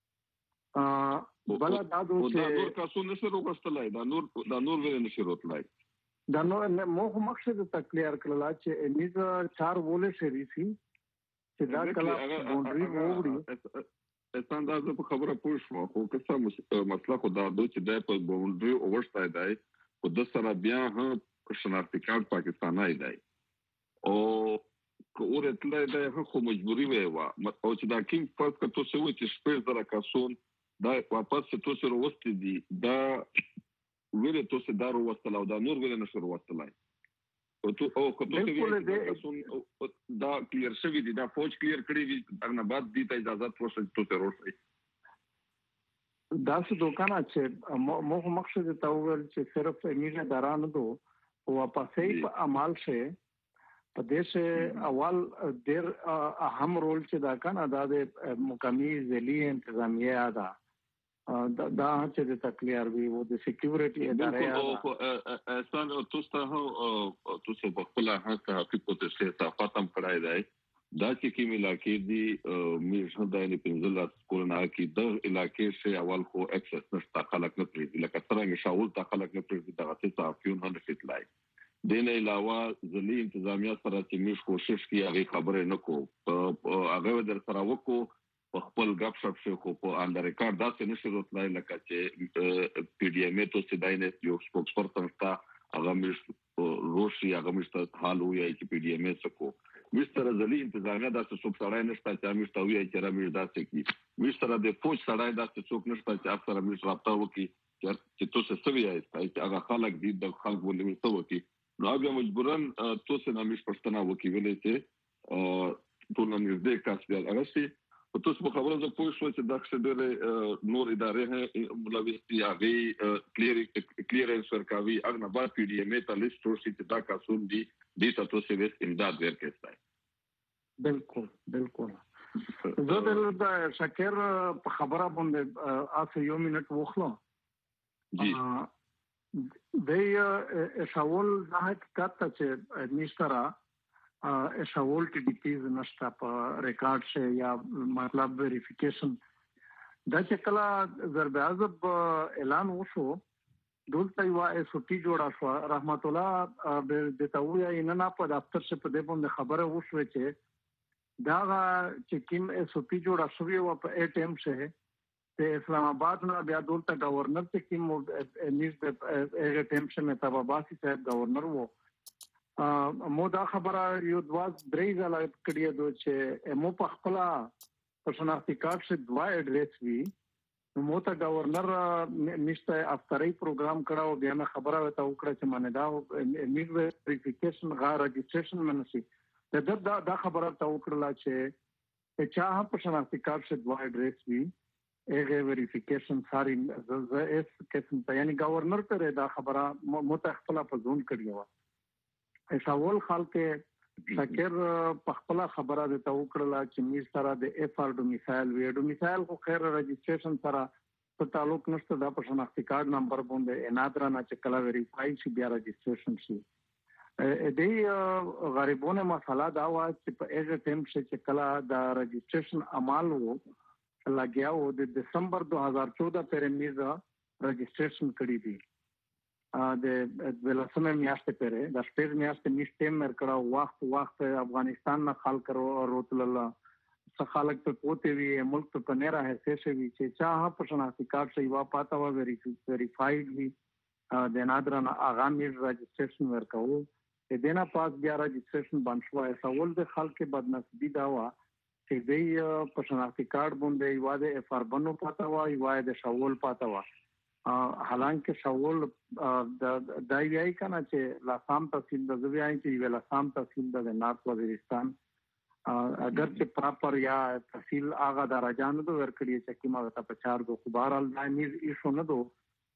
ا بل دا دوه دا نور تاسو نشو وروستلای دا نور دا نور ویل نشو وروستلای دا نو مو مقصد ته کلیر کړل چې میز چار وولې شری سي چې دا کله باونډري ووړي استان دا په خبره پوه شو خو که څه مسله خو دا دوه چې د په باونډري اوورستای دی خو د سره بیا هم شناختی کارت پاکستاني دی او کوره تل دا خو مجبوری وي وا او چې دا کینګ پاس کا تو څه و چې شپږ زره کسون دا واپس تو سره وستي دي دا ویل تو سره دارو وستل او دا نور ویل نشو وستلای او تو او کته وی کسون دا کلیر شوی دي دا فوج کلیر کړی وي دغه بعد دي ته اجازه ورسې تو سره ورسې دا څه دوکانه چې مو مقصد ته ویل چې صرف میږه درانه دو او واپسې په عمل شه په دې اول ډېر اهم رول چې دا کنه دا د مقامی ځلي انتظامیه ادا دا چې د تکلیار وی وو د سکیورټي ادارې او احسان او تاسو ته تاسو په خپل هغه حقیقت څخه تفاهم کړای دی دا چې کوم علاقې دي میږه د نه پنځل سکول نه کې د علاقې څخه اول خو اکسس نشته خلک نه پریږدي لکه څنګه شاول ته خلک نه پریږدي دا څه صحافیون هم فټلای دین علاوه ځلې انتظامیه سره چې موږ کوشش کوي هغه خبره نه کو هغه در سره وکړو په خپل غپ شپ شو کو په اندر ریکارډ دا څه نشو راتلای لکه چې پی ډی ام ته سیداینه یو سپوکس پرسن تا هغه مش روشي هغه مش حال وي چې پی ډی ایم اس کو مستر زلی انتظامیه د څوک سړی نشته چې مش توي چې را مش داسې کی مستر د فوج سړی د څوک نشته چې اکثر مش رابطه وکي چې تاسو سوي چې هغه خلک دي د خلک ولې ورته وکي نو هغه مجبورن تاسو نه مش پښتنه وکي ویلې چې ټول نه دې کاس بیا هغه سي او تاسو په خبره زه پوه شو چې دا څه ډېر نور ادارې ملوثي هغه کلیر کلیرنس ورکوي هغه نه بعد پی ډی ایم ته لیست ورشي چې دا کاسون دي دې تاسو سره امداد ورکړئ بالکل بالکل زه د شکر په خبره باندې آسه یو منټ وخلو جی د شاول د حقیقت چې نشترا شاول ټي ډي پیز نشتا په ریکارډ شه یا مطلب ویریفیکیشن دا چې کله ضرب عزب اعلان وشو دلته یو اس او ټي جوړا شو رحمت الله د تویا اننا په دفتر شه په دې باندې خبره وشو چې دا چې کوم اس او ټي جوړا شوی و په اے ټی ایم شه د اسلام آباد نه بیا دلته گورنر ته کوم نیز د اے ټی ایم شه متابا باسي صاحب گورنر وو مو دا خبره یو دواز درې ځله کړی دوه چې مو په خپل په شناختی کارت شه دوا اډریس وی مو ته گورنر نشته افطری پروګرام کړه او بیا مې خبره وته وکړه چې مانه دا میډ ویریفیکیشن غا رجسټریشن منسي دا دا دا خبره ته وکړه چې چا په شناختی کارت شه دوا اډریس وی اغه ویریفیکیشن ساری ز اس قسم ته یعنی گورنر ته دا خبره مو ته خپل په ځون کړی و ایساول خلک شکر په خپل خبره د توکړه چې می سره د اف ار ډومیسایل وی ډومیسایل خو خیر رجسټریشن سره په تعلق نشته د شناختی کارت نمبر باندې انادرا نه چې کله ویریفای شي بیا رجسټریشن شي ا دې غریبونه مسله دا و چې په ایجه ټیم چې کله د رجسټریشن عمل وو لګیا و د دسمبر دو هزار چودہ پورې میزه رجسټریشن کړی دی د ولسمه میاشتې پرې د شپږ میاشتې میشته مرکړه وخت وخت افغانستان نه خلک وروتل الله څه خلک په پوتې وی ملک په نه راځي څه وی چې چا په شناختی کارت شي وا پاتا و ویریفایډ وی د نادرن اغامی رجسټریشن ورکاو د دینا پاس بیا رجسټریشن باندې سوال د خلک بدنصیبی دا وا چې د په شناختی کارت باندې واده اف ار بنو پاتا و واده شاول پاتا و حالانکه شاول د دایي کنه چې لاسام تحصیل د زویای چې ویل لاسام تحصیل د نارت وزیرستان اگر چې پراپر یا تحصیل هغه درجانو د ورکړي چې کیما ته په چار دو خبر ال دایمز ایشو نه دو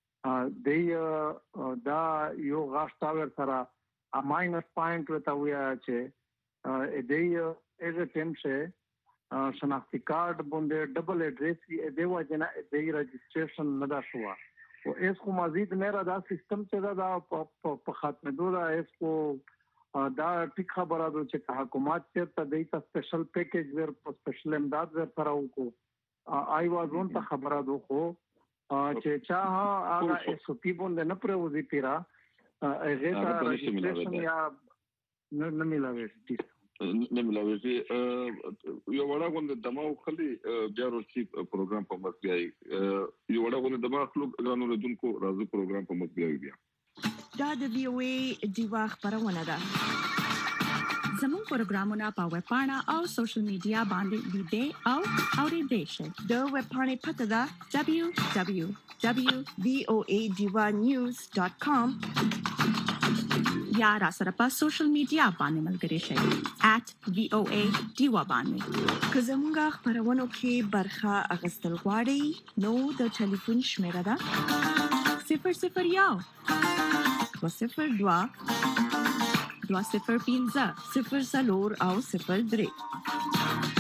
د دا یو غاشتا ور سره ا ماینس پوینټ وتا ویا چې ا دې از ټیم شه شناختی کارت باندې ډبل اډریس دی وجنه د رجسټریشن نه دا شو او اس کو مزید میرا دا سیستم چې دا په خاتمه دوه اس کو دا ټیک خبره ده چې حکومت ته د ایت سپیشل پیکیج ور سپیشل امداد ور سره وکړو آی وازون ته خبره ده خو چې چا هغه اس او پی باندې نه پروزي پیرا هغه ته رجسټریشن یا نه ملاوي نه ملاوي یو وړه غونډه دماغ خلی بیا ورسي پروګرام په مخ بیاي یو وړه غونډه دماغ خلک غانو ردونکو راځي پروګرام په مخ بیاي بیا دا د وی او ای دیوا خبرونه ده زموږ پروګرامونه په ویب پاڼه او سوشل میډیا باندې لیدئ او اورئ شئ د ویب پاڼې پته ده دبليو دبليو دبليو ډاٹ وی او ای دیوا نیوز ډاٹ کام یا را سره په سوشل میډیا باندې ملګری شئ ایٹ وی او ای دیوا باندې که زموږ خبرونو کې برخه اخیستل غواړئ نو د ټلیفون شمیره ده صفر صفر یو دو صفر دوا دوا صفر پینځه صفر څلور او صفر درې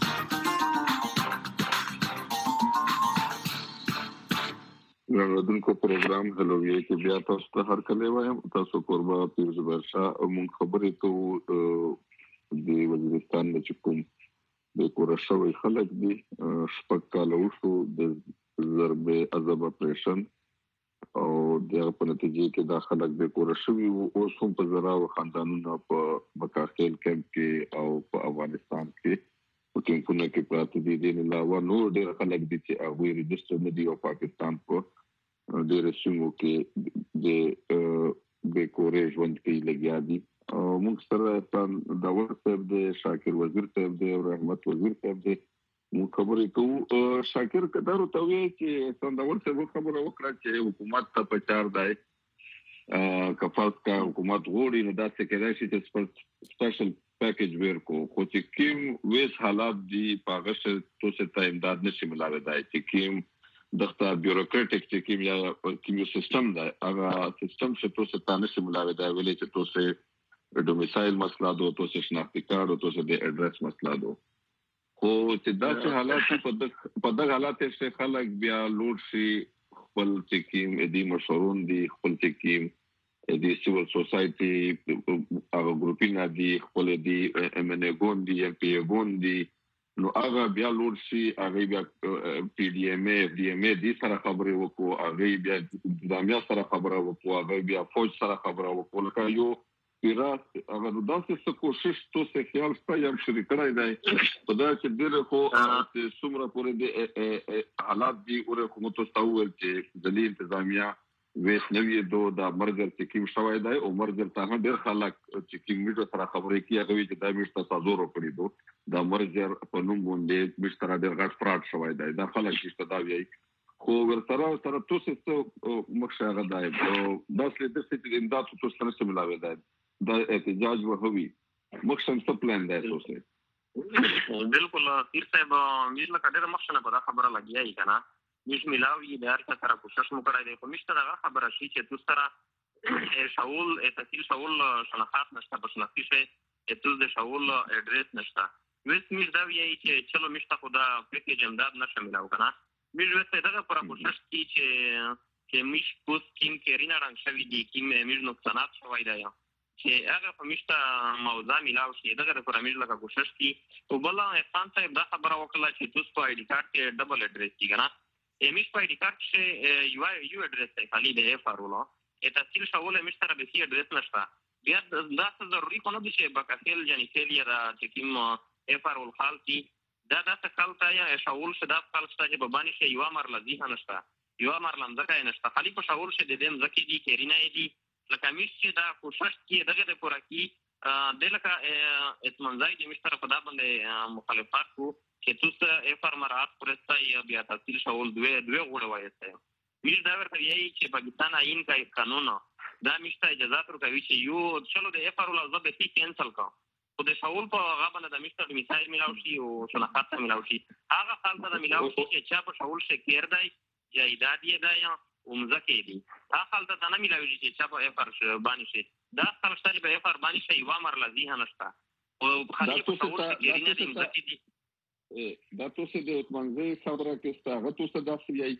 ردونکو پروګرام هلو وی کې بیا تاسو ته هر کله وایم تاسو قربا پیر زبر شاه مونږ خبرې ته د وزیرستان د چکم د کورشوي خلک دي شپږ کال وشو د ضرب عذاب اپریشن او د په نتیجه کې دا خلک د کورشوي او سوم په زرا او خاندانونو په مکاخیل کیمپ کې او په افغانستان کې په کومه کې پراته دي د علاوه نور ډېر خلک دي چې هغه ريجستره نه دي او پاکستان په ډېر سیمو کې د پورې ژوند کې لګیا دي. موږ سره داور صاحب دی, شاکر وزیر صاحب دی او رحمت وزیر صاحب دی. موږ خبرې کوو. شاکر کدارو ته وی چې څنګه ورته خبره وکړه چې حکومت ته پچار دی کفاس کا حکومت غوړي نو دا څه کېدای شي چې سپیشل پیکیج ورکو خو چې کوم ویس حالات دي پاغه څه تو څه امداد نشي ملاوي دی چې کوم دغه بیوروکراټیک چې کوم یا کوم سیستم دی هغه سیستم چې تو څه تانه نشي ملاوي دی ویلې چې تو څه ډومیسایل مسله دو تو څه شناختی کارت او تو څه د اډرس مسله دو خو چې دا څه حالات په دغه په دغه حالات کې خلک بیا لوډ شي خپل چې کوم دې مشورون دي خپل چې کوم د سیول سوسايټي هغه ګروپونه دي خپل دي ام ان ای ګون دي ال پی ای ګون دي نو هغه بیا لوډ شي هغه بیا پی ډی ام ای ډی ام ای دي سره خبرې وکړو هغه بیا د امیا سره خبره وکړو هغه بیا فوج سره خبره وکړو لکه یو پیرات هغه د داسې څه کوشش تو څه خیال ستایم شری کړای دی په دا چې ډېر خو چې څومره پورې د حالات دي او حکومت تاسو چې ځلې انتظامیه ویس نوی دو دا مرګر چې کوم شوی دی او مرګر ته ډېر خلک چې کوم میډیا سره خبرې کوي هغه چې دا میشته تاسو کړی دو دا مرګر په نوم باندې میشته ډېر غټ فراډ شوی دی دا خلک چې دا وی خو ورسره سره تاسو څه مخشه غدا دی دا څه د څه امداد تاسو سره څه ملاوي دی دا احتجاج وهوي مخشه څه پلان دی تاسو بالکل تیر صاحب میل کډه مخشه نه په خبره لګیای کنه مش ملاوي د هر سره کوشش وکړای دی خو مشته دا خبره شي چې تاسو سره شاول تحصیل شاول شناخت نشته په شناختی شي تاسو د شاول اډرس نشته ویس مش دا وی چې چلو مشته خدا پیکیج امداد نشه ملاو کنه مش وسته دا پر کوشش کی چې چې مش پوس کیم کرینا رنګ شوی دی کیم مش نقصانات شوی دی چې هغه په مشته موضوع ملاو شي دغه پر مش لکه کوشش کی او بل احسان صاحب دا خبره وکړه چې تاسو په آی ډی کارت کې ډبل اډرس دی کنه امیش په آی ډی کارت کې یو یو اډرس دی خالي د اف ار ولا تحصیل شاول امیش سره به سی اډرس نشته بیا دا څه ضروري کوم دي چې بکاسل یعنی فیلیر چې کوم اف ار ول خال کی دا د تکل ته یا شاول شدا خال چې په باندې شی یو امر لذي نشته یو امر لمزه نشته خالي په شاول شه د دیم زکی دي کرینا دي لکه میش چې دا کوشش کی دغه د پورا کی د لکه اطمینان دي مشترک په دا باندې مخالفت کو چې تاسو اف ار مراد پرستا یا بیا تحصیل شاول دوه دوه غوړ وایسته میش دا ورته یی چې پاکستان آئین کا قانون دا مشته اجازه ورکوي چې یو چلو د اف ار ول زبې سی کینسل کا خو د شاول په غابنه د مشته مثال ملاو شي او شناخت ملاو شي هغه خپل ته ملاو شي چې چا په شاول شکیر دی یا ایدادی دی یا ومزکه دی هغه خپل ته نه ملاوي چې چا په اف ار باندې شي دا خپل شتري په اف ار باندې شي یو امر لذي نشته او خالي په شاول شکیر نه دی مزکه دی دا تاسو د منځي خبره کې ستاسو تاسو د افسیای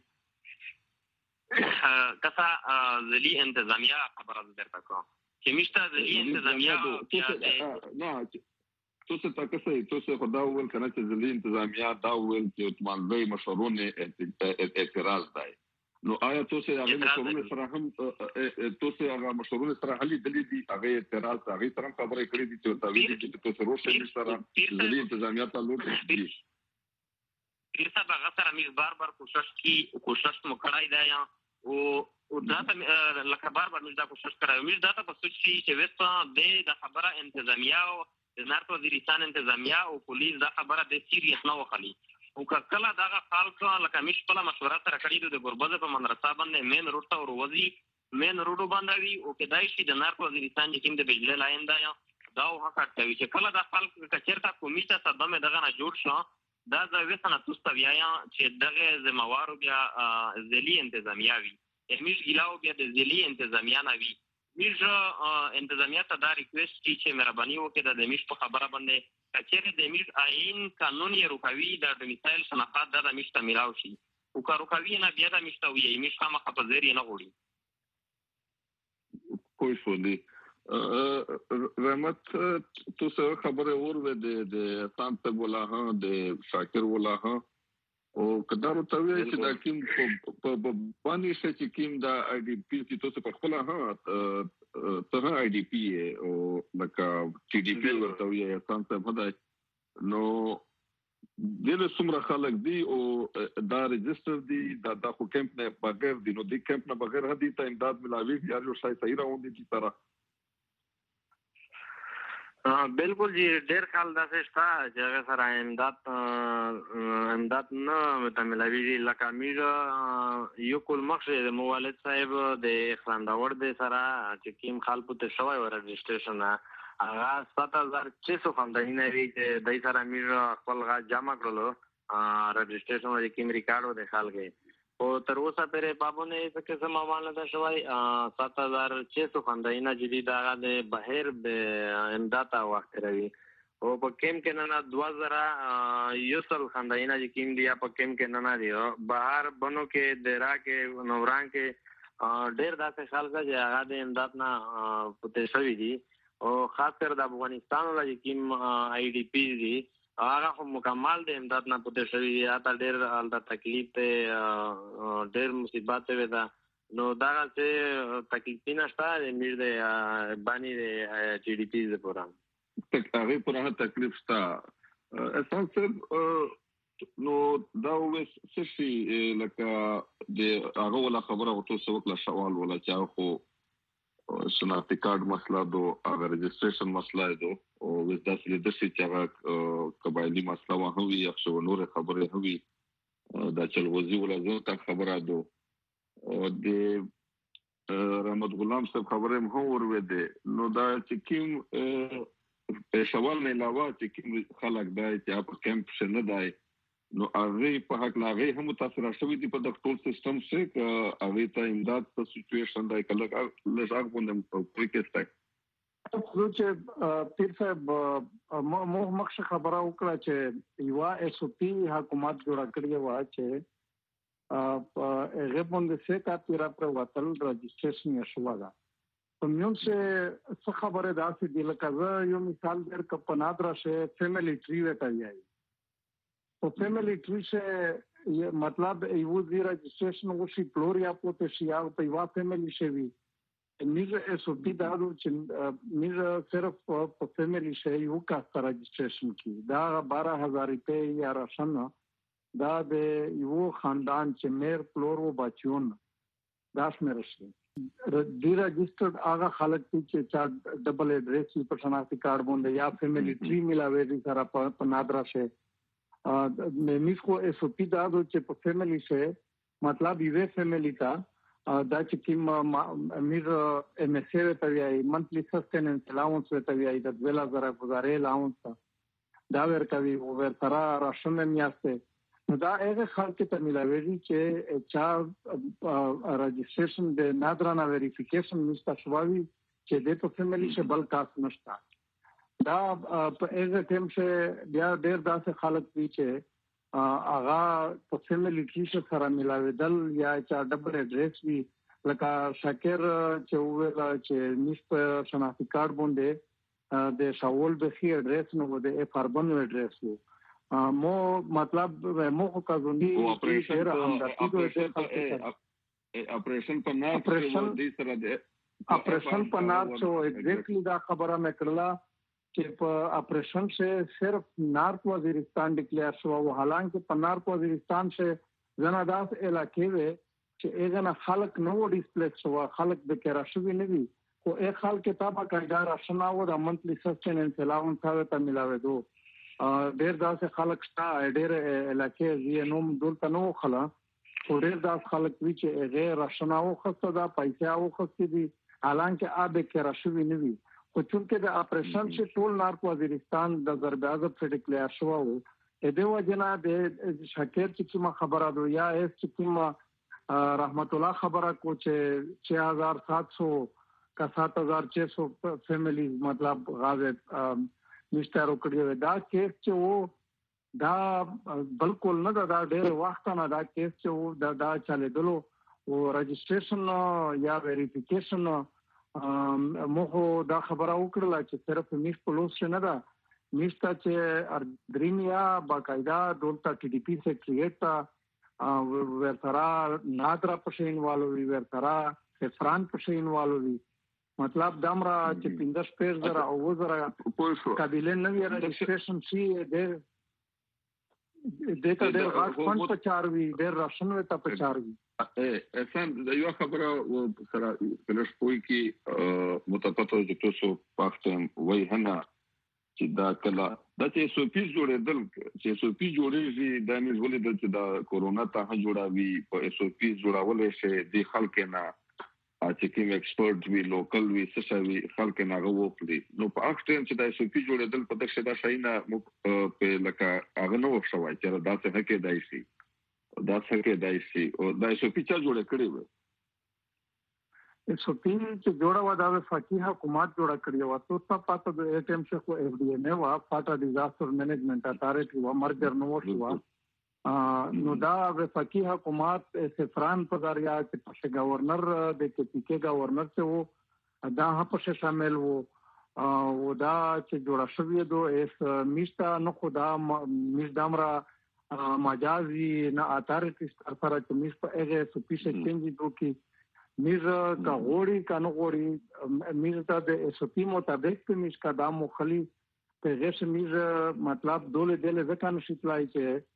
کسا ذلی انتظامیه خبره درته کوم چې مشته ذلی انتظامیه نه تاسو تاسو تاسو خدا ول کنه چې ذلی انتظامیه دا ول چې منځي مشورونه اعتراض دی نو آیا تاسو هغه مشورونه سره هم تاسو هغه مشورونه سره حل دي دي هغه اعتراض هغه سره خبرې کړې دي چې تاسو چې تاسو روشه سره ذلی انتظامیه ته لوټ دي پیرسا باغ سره میز بار بار کوشش کی کوشش مو کړای دی او او دا ته لکه بار بار میز دا کوشش کړای میز دا ته په سوچ شي چې وسته د خبره انتظامیه او د نارتو وزیرستان انتظامیه او پولیس دا خبره د سیریس نه وخلی او کله دا خلک لکه مش په مشوره سره کړی د ګوربز په مدرسه باندې مین روټ ته وروزی مین روټو باندې او کدای شي د نارتو وزیرستان چې کوم د بجلی لاین دا دا هغه کوي چې کله دا خلک کچرتا کمیټه ته دمه دغه نه جوړ شو دا د وسنه تاسو بیا چې دغه زموارو بیا ذلی انتظامیه وي همیش ګلاو بیا د ذلی انتظامیه نه وي میج انتظامیه ته دا ریکوست چې مهرباني وکړه د میش په خبره باندې کچېره د میش آئین قانون یې روکوي د مثال شناخت د میش ته ملاو شي او کارو کوي نه بیا د میش ته وي میش هم خپزری نه غوړي کوئی شو دی رحمت تاسو خبره اوره د د سانت بولا ها د شاکر ولا ها او کدارو ته وی چې دا کیم په باندې چې کیم دا آی ډی پی چې تاسو په خپل ها ته آی ډی پی او لکه ټي ډي پی ورته وی سانت بده نو دله څومره خلک دی او دا ريجستر دی دا د خو کمپ نه بغیر دی نو د کمپ نه بغیر هدي ته امداد ملاوي یا جو شای صحیح راوندي کی طرح بالکل جی ډېر خیال داسې شته چې هغه سره امداد امداد نه تملوي لکه موږ یو کول مخکې د موالد صاحب د خلانداور د سره چې کیم خال پته شوی و رجسټریشن هغه سات هزار چھ سو خاندانونه وی چې دای سره موږ خپل غا جمع کړلو رجسټریشن د کیم ریکارډ د خال کې او تر اوسه پرې بابونه څه سم معاملې ده شوی سات هزار چھ سو خاندانونه جدي دا د بهر به امداد وخت روي او په کیم کې نه دوه هزار یوسل خاندانونه چې کیم دی په کیم کې نه دی بهر بنو کې درا کې نوران کې ډېر داسې خلک چې هغه د امداد نه پته شوی دي او خاص کر د افغانستان ولې کیم آی ډی پی دي هغه مکمل د امداد نه پته شوی یا تا ډېر د تکلیف ته ډېر مصیبت وي دا نو دا څه تکلیف نشته د د باندې د جی ډی پی د پروګرام هغه پرانه تکلیف شته اساس نو دا وس سشي لکه د هغه ولا خبره او تاسو وکړه سوال ولا چا خو شناختی کارت مسله دو هغه رجسټریشن مسله دو او وس داسې د شي چې هغه قبایلی مسله وه وي یا څو نور خبره هوي دا چلوزي ولا زه خبره دو او د رحمت غلام صاحب خبره هم وروده نو دا چې کوم پېښور نه علاوه چې کوم خلک دای چې په کیمپ شنه دای نو هغه په حق لاغه هم متاثر شوی دی په د ټول سیستم سره هغه ته امداد په سچويشن دای کله لږه غوندم په پریکټ تک خو چې پیر صاحب مو مخه خبره وکړه چې یو اس او پی حکومت جوړ کړی و چې هغه باندې څه کا پیرا پر وتل رجسټریشن شو دا کومون څه څه خبره داسې دی لکه یو مثال در کپناد راشه فیملی ټری وټایي په فیملی ټری شه مطلب یو زی رجسټریشن وشي پلوریا پوت شي او په یو فیملی شوی میز اس او پی دا چې میز صرف په فیملی شه یو کا رجسټریشن کی دا بارہ هزار روپے یا راشن دا د یو خاندان چې میر پلور و بچون داس مې راشي دی رجسټرډ هغه خلک چې چا ډبل ایڈریس په شناختی کارت باندې یا فیملی ټری ملاوي دي سره په نادرا شه میز کو اس او پی دا چې په فیملی شه مطلب یو فیملی تا دا چې کوم میر ام اس ای ته وی منثلی سستیننس الاونس ته وی د دوه هزار گزارې الاونس دا ورکوي او ورترا راشن میاسته نو دا هغه خلک ته ملاوي چې چا رجسټریشن د نادرانه ویریفیکیشن نشته شوی چې د په فیملی شه بل کاس نشته دا په هغه ټیم شه بیا ډیر داسې خلک دي چې هغه په فیملی کې سره ملاویدل یا چې ډبل ایڈریس وی لکه شاکر چې ویل چې نشته شناختی کارت باندې د شاول بخي ایڈریس نو د اف اربن ایڈریس وو مو مطلب مو کو ځونی اپریشن اپریشن په نار د سره د اپریشن په نار شو ایگزیکټلی دا خبره مې کړله چې په اپریشن سے صرف نارت وزیرستان ډیکلیئر شو او حالانکه په نارت وزیرستان سے زناداس علاقې وې چې اګه خلک نو ډیسپلیس شو خلک د کرا شوی نه وي او اې خلک کتابه کړه راشنا و د منثلی سستیننس الاونس هغه ته ملاوي دو ډېر داسې خلک شته ډېر علاقې یې نوم دلته نو خلا او ډېر داس خلک وی چې غیر راشنا او خسته دا پیسې او خسته دي حالانکه آب کرا شوی نه وي خو چونکه د اپریشن چې ټول نارت وزیرستان د ضربازب څخه ډیکلیئر شو او د دې وجنه د شاکر چې کومه خبره ده یا اس چې کومه رحمت الله خبره کو چې छह हज़ार सात सौ کا सात हज़ार छह सौ فیملی مطلب غاز مشترو کړی دا کیس چې وو دا بالکل نه دا ډېر وخت نه دا کیس چې وو دا دا چاله دلو او رجسټریشن یا ویریفیکیشن مخه دا خبره وکړه چې صرف میش پلوس نه ده میشته چې اردرینیا باقاعده دولتا ټي ډي پی سے کریټا ورترا نادرا پښین والو وی ورترا فران پښین والو وی مطلب دمرا چې پندش پیر زرا او وزرا قبیله نوی رجسټریشن شي د دته ډېر غاټ فند په چار وی ډېر راشن وته په چار وی اسان د یو خبره سره کلش پوي کې متپاتو د تاسو پاکستان وای هنه چې دا کله دا چې اس او پی جوړېدل چې اس او پی جوړېږي دا مې ولې د دا کورونا ته جوړاوي په اس او پی جوړاول شي د خلک نه چې کوم ایکسپرت وی لوکل وی سشوي خلک نه غوښتي نو په اخر ټیم چې دا اس او پی جوړېدل په دغه شدا شي نه په لکه هغه نو شوی چې دا څه کې دای شي دا څه کې دای شي او دا اس او پی چې جوړ کړی و اس او پی چې جوړا و دا فقيه حکومت جوړا کړی و ته تا پاته د ایټم څخه خو اف ډي ای نه وا پاټا ډیزاستر مینجمنت اتارټي و مرجر نو شو نو دا د فقيه حکومت سفران په ذریعہ چې په گورنر د کې کې گورنر ته و دا په شامل وو او دا چې جوړا شوی دو اس میشتا نو خدا میشدامرا مجازي نه اتارټي سره چې میش په هغه سپیشل چینج دوکي میز کا غوړی کنه غوړی میز ته د اس او پی مطابق په میز کا دام مخلی په غش میز مطلب دوله دله ځکه نشي تلای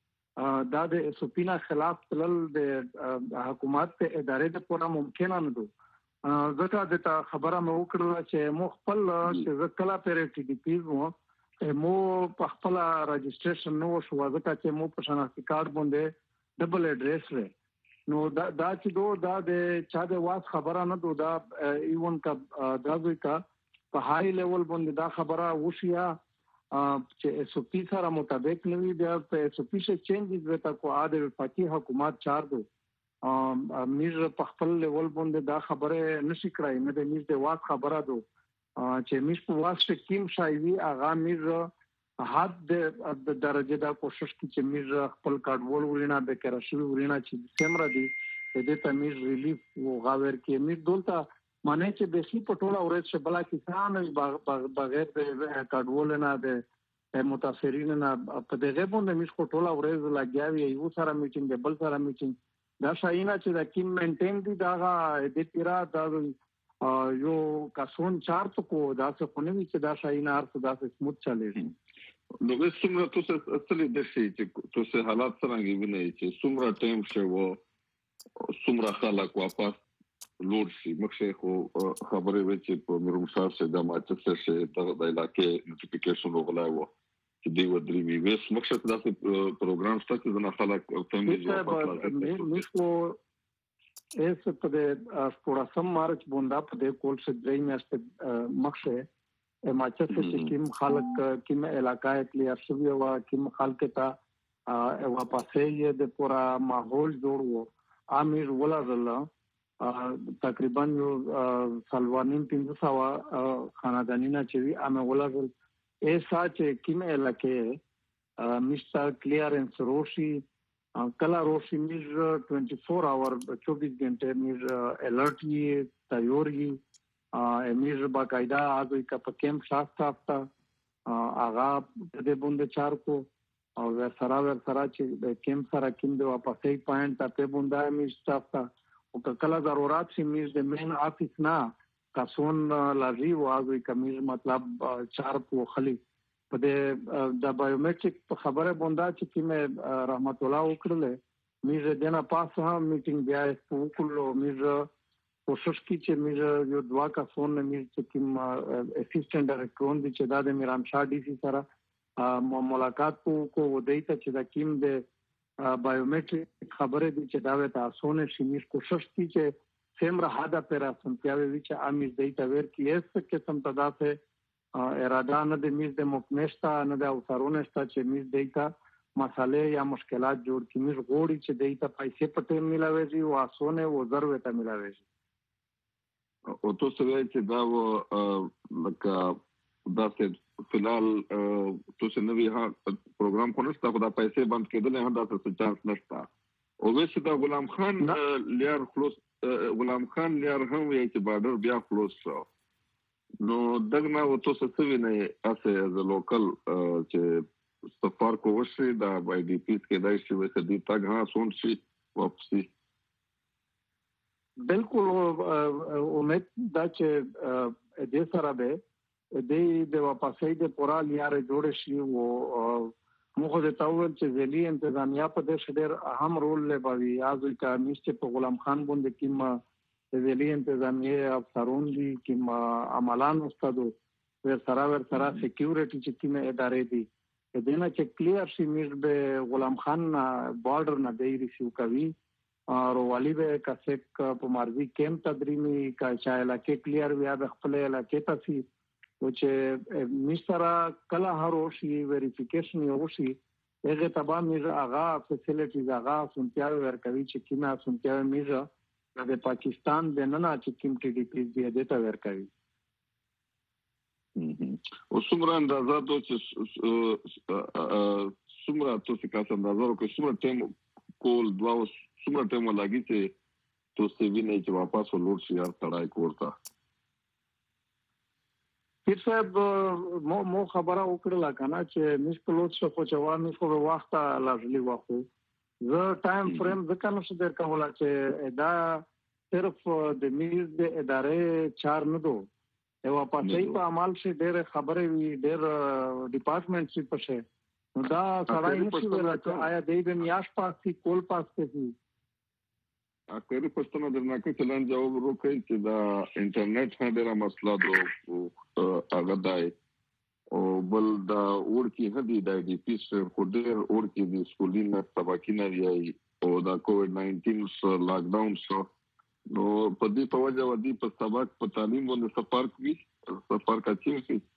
چې دا د اس او پی نه خلاف تلل د حکومت په ادارې د پوره ممکن نه دو ځکه د خبره مې وکړه چې مو خپل چې کلا پر ټي ډي پی مو مو په خپل رجسټریشن نو شو ځکه چې مو په شناختی کارت باندې ډبل اډریس لري نو دا دا چې دو دا د چا د واس خبره نه دو دا ایون کا دا دوی کا په هاي لیول باندې دا خبره وشیا چې اس او پی سره مطابق نوي بیا په اس او پی څخه چینجز وتا کو اده فقيه حکومت چار دو میر په خپل لیول باندې دا خبره نشي کړای نه د میر د واس خبره دو چې میر په واس کې کیم شایوي اغا میر حد د درجه دا کوشش کی چې میر خپل کارډول ورینا به کرا شوی ورینا چې سمرا دي د ته میر ریلیف او غاور کې میر دولتا معنی چې به شي پټولا اورې چې بلا کسان بغیر د کارډول نه د متاثرین نه په دغه باندې میر پټولا اورې لګیاوي یو سره میټینګ بل سره میټینګ دا شاینا چې دا کیم مینټین دي دا د تیرا دا یو کاسون چارت کو دا څه خو نه وی چې دا شاینا ارث دا سموت چلےږي نو به څومره تاسو اصلي د شي چې تاسو حالات څنګه وینئ چې څومره ټایم شو څومره خلک واپس لوړ شي مخکې خو خبرې وې چې په مروم شار څخه د ماچسر څخه د علاقې نوټیفیکیشن وغلا و چې دی ودري وی وس مخکې دا پروګرام ستاسو د خلک فیملی واپس نو اس په د سپوراسم مارچ بوندا په د کول څخه درې میاشتې مخکې ماچسر چې کوم خلک کوم علاقې کلیر شوی و کوم خلک ته واپسې د پورا ماحول جوړ وو امیر ولا زله تقریبا یو سلوانین پنځه سو خاندانینا چې وی امه ولا زل ایسا چې کوم علاقې مستر کلیرنس روشي کلا روشي میز چوبیس اور چوبیس غنټه میز الرټ یې تیاری امیر باقاعده آگوی کا پکیم شاست آفتا آغا دے بند چار کو اور ورسرا ورسرا چی کیم سارا کیم دے واپس ایک پوائنٹ تا پی بندا امیر شافتا او کلا ضرورات سی امیر دے مین آفیس نا کاسون لازی و آگوی کا امیر مطلب چار کو خلی پدے دا بایومیٹرک خبر بندا چی کیم رحمت اللہ اکرلے امیر دینا پاس ہاں میٹنگ بیا اس کو اکرلو امیر کوشش کی چې مې یو دوا کا فون نه مې چې کوم اسسټنټ ډایرکټر دی چې دا د میرام شاه ډي سي سره ملاقات کو کو ودیته چې دا کیم د بایومیټریک خبره دي چې دا وته اسونه شي مې کوشش کی چې سیمره حدا پر اسنتیاوي چې امیر دیته ور کی اس کې سم تدا ته اراده نه د میز د مکنشتا نه د اوسرونه ستا چې میز دیته مسالې یا مشکلات جوړ کی مې غوړي چې دیته پیسې پټه ملاوي او اسونه و ضرورت ملاوي او تاسو وایئ چې دا و لکه دا څه فلال تاسو نوې ها پروګرام کو نشته خو دا پیسې بند کېدل نه دا څه چانس نشته او ویسه دا غلام خان لیار خلاص غلام خان لیار هم وایي چې بارډر بیا خلاص شو نو دغه نو تاسو څه وینئ اسه از لوکل چې سفر کو وشي دا بای ډي پی کې دای شي وسه دي تاګ ها سون شي واپسي بالکل امید دا چې د سره به د د واپسې د پورا لیار جوړ شي او موږ د تاول چې ځلې انتظامیه په دې شډر اهم رول لوي یازو کا میشته په غلام خان باندې کیم ځلې انتظامیه افسرون دي کیم عملان استادو ور سره ور سره سکیورټي چې کومه ادارې دي دنه چې کلیر شي مې به غلام خان بارډر نه دی ریسیو کوي او والی به کڅک په مرزي کیم تدریمي کا چا علاقې کلیر ویا د خپل علاقې ته سي او چې مسترا کله هر شي ویریفیکیشن یو شي هغه تبا مې هغه فیسیلیټیز هغه سنتیا ورکوي چې کیمه سنتیا مې د پاکستان د نن چې کیم ټي ډي پی دی د تا ورکوي او څومره اندازه د څومره تاسو کا اندازه او څومره ټیم کول دوا څومره ټیم لګی چې تاسو وینئ چې واپس ولور شي یا تړای کوړتا پیر صاحب مو مو خبره وکړه کنه چې مشکلات څه په جواب مې په وخت لازمي واخو زه ټایم فریم ځکه نشم در کوله چې دا صرف د میز د ادارې چار نه دو یو پاتې په عمل شي ډېر خبرې وي ډېر ډپارټمنټ شي په شه نو دا سړی نشي ویل چې آیا دې د میاش پاسي کول پاسته شي اکثر پښتنه درنه کې چلن جواب ورکړي چې دا انټرنیټ نه ډېر مسله دو هغه دای او بل دا ورکی هدي د ډي پی سره خو ډېر ورکی د سکولینه تباکینه دی او دا کووډ ناینټین لاک ډاون شو نو په دې په وجه ودی په سبق په تعلیم باندې سفر کوي سفر کوي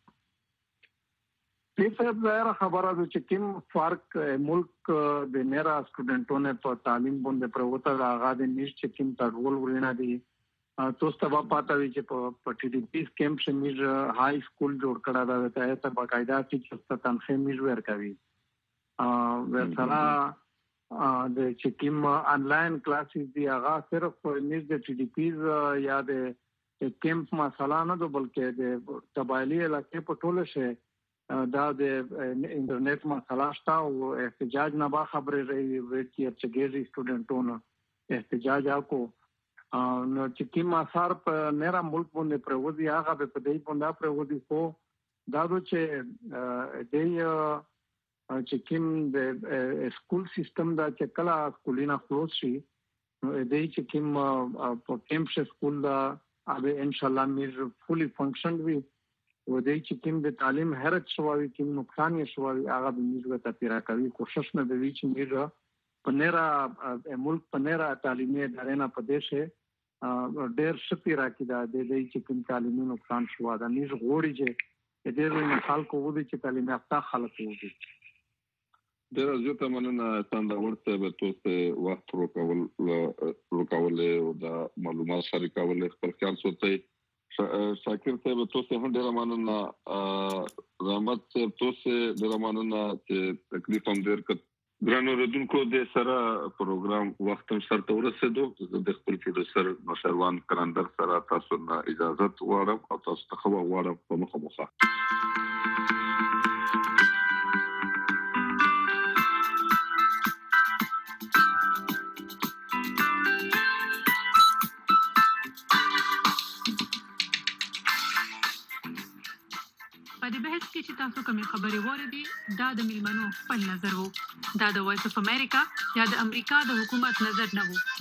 دې صاحب ظاهر خبره ده چې کوم فرق ملک د میرا سټوډنټونو په تعلیم باندې پروته هغه د نش چې کوم تړول ورینه دي تو ستبا پاته وی چې په ټي ډي پی کیمپ شمیز های سکول جوړ کړه دا ته ته باقاعده چې څه تنخې میز ورکوي ا ورسره د چې کوم انلاین کلاسز دی هغه صرف میز د ټي ډي پی یا د کیمپ مسله نه ده بلکې د تبایلی علاقې په ټوله شه دا د انټرنیټ مسله شته او احتجاج نه با خبرې رہی وې چې ګیزي سټوډنټونو احتجاج وکړو نو چې کوم اثر په نړۍ ملک باندې پروځي هغه په دې باندې پروځي خو دا چې د چې کوم د سکول سیستم دا چې کله سکولینا کلوز شي نو دې چې کوم په کیمپ سکول دا اوبه ان شاء الله مې فولي فنکشن وي و دې چې کوم د تعلیم هرڅ شوی کوم نقصان یې شوی هغه د موږ ته پیرا کوي کوشش نه دی چې موږ په نړۍ ملک په نړۍ تعلیمي ادارې نه پدې ډېر شپیرا کې دا د دې چې کوم تعلیمي نقصان شو دا نیز غوړي چې دې نه خلکو ودی چې تعلیم یافته خلک ودی ډېر زیاته مننه څنګه ورته به تاسو وخت ورکول ورکول او دا معلومات شریکول خپل خیال ساتي شاکر ته به تاسو هم ډېر مننه رحمت ته تاسو ډېر مننه چې تکلیف هم ډېر کړ ګرانو ردونکو د سره پروګرام وخت هم سره ورسېدو د خپل پروډوسر نوشروان کرندر سره تاسو نه اجازه غواړم او تاسو ته خبر غواړم په مخه مخه په دې بحث کې چې تاسو کومې خبرې واورېدې دا د میلمنو خپل نظر وو دا د وایس اف امریکا یا د امریکا د حکومت نظر نه وو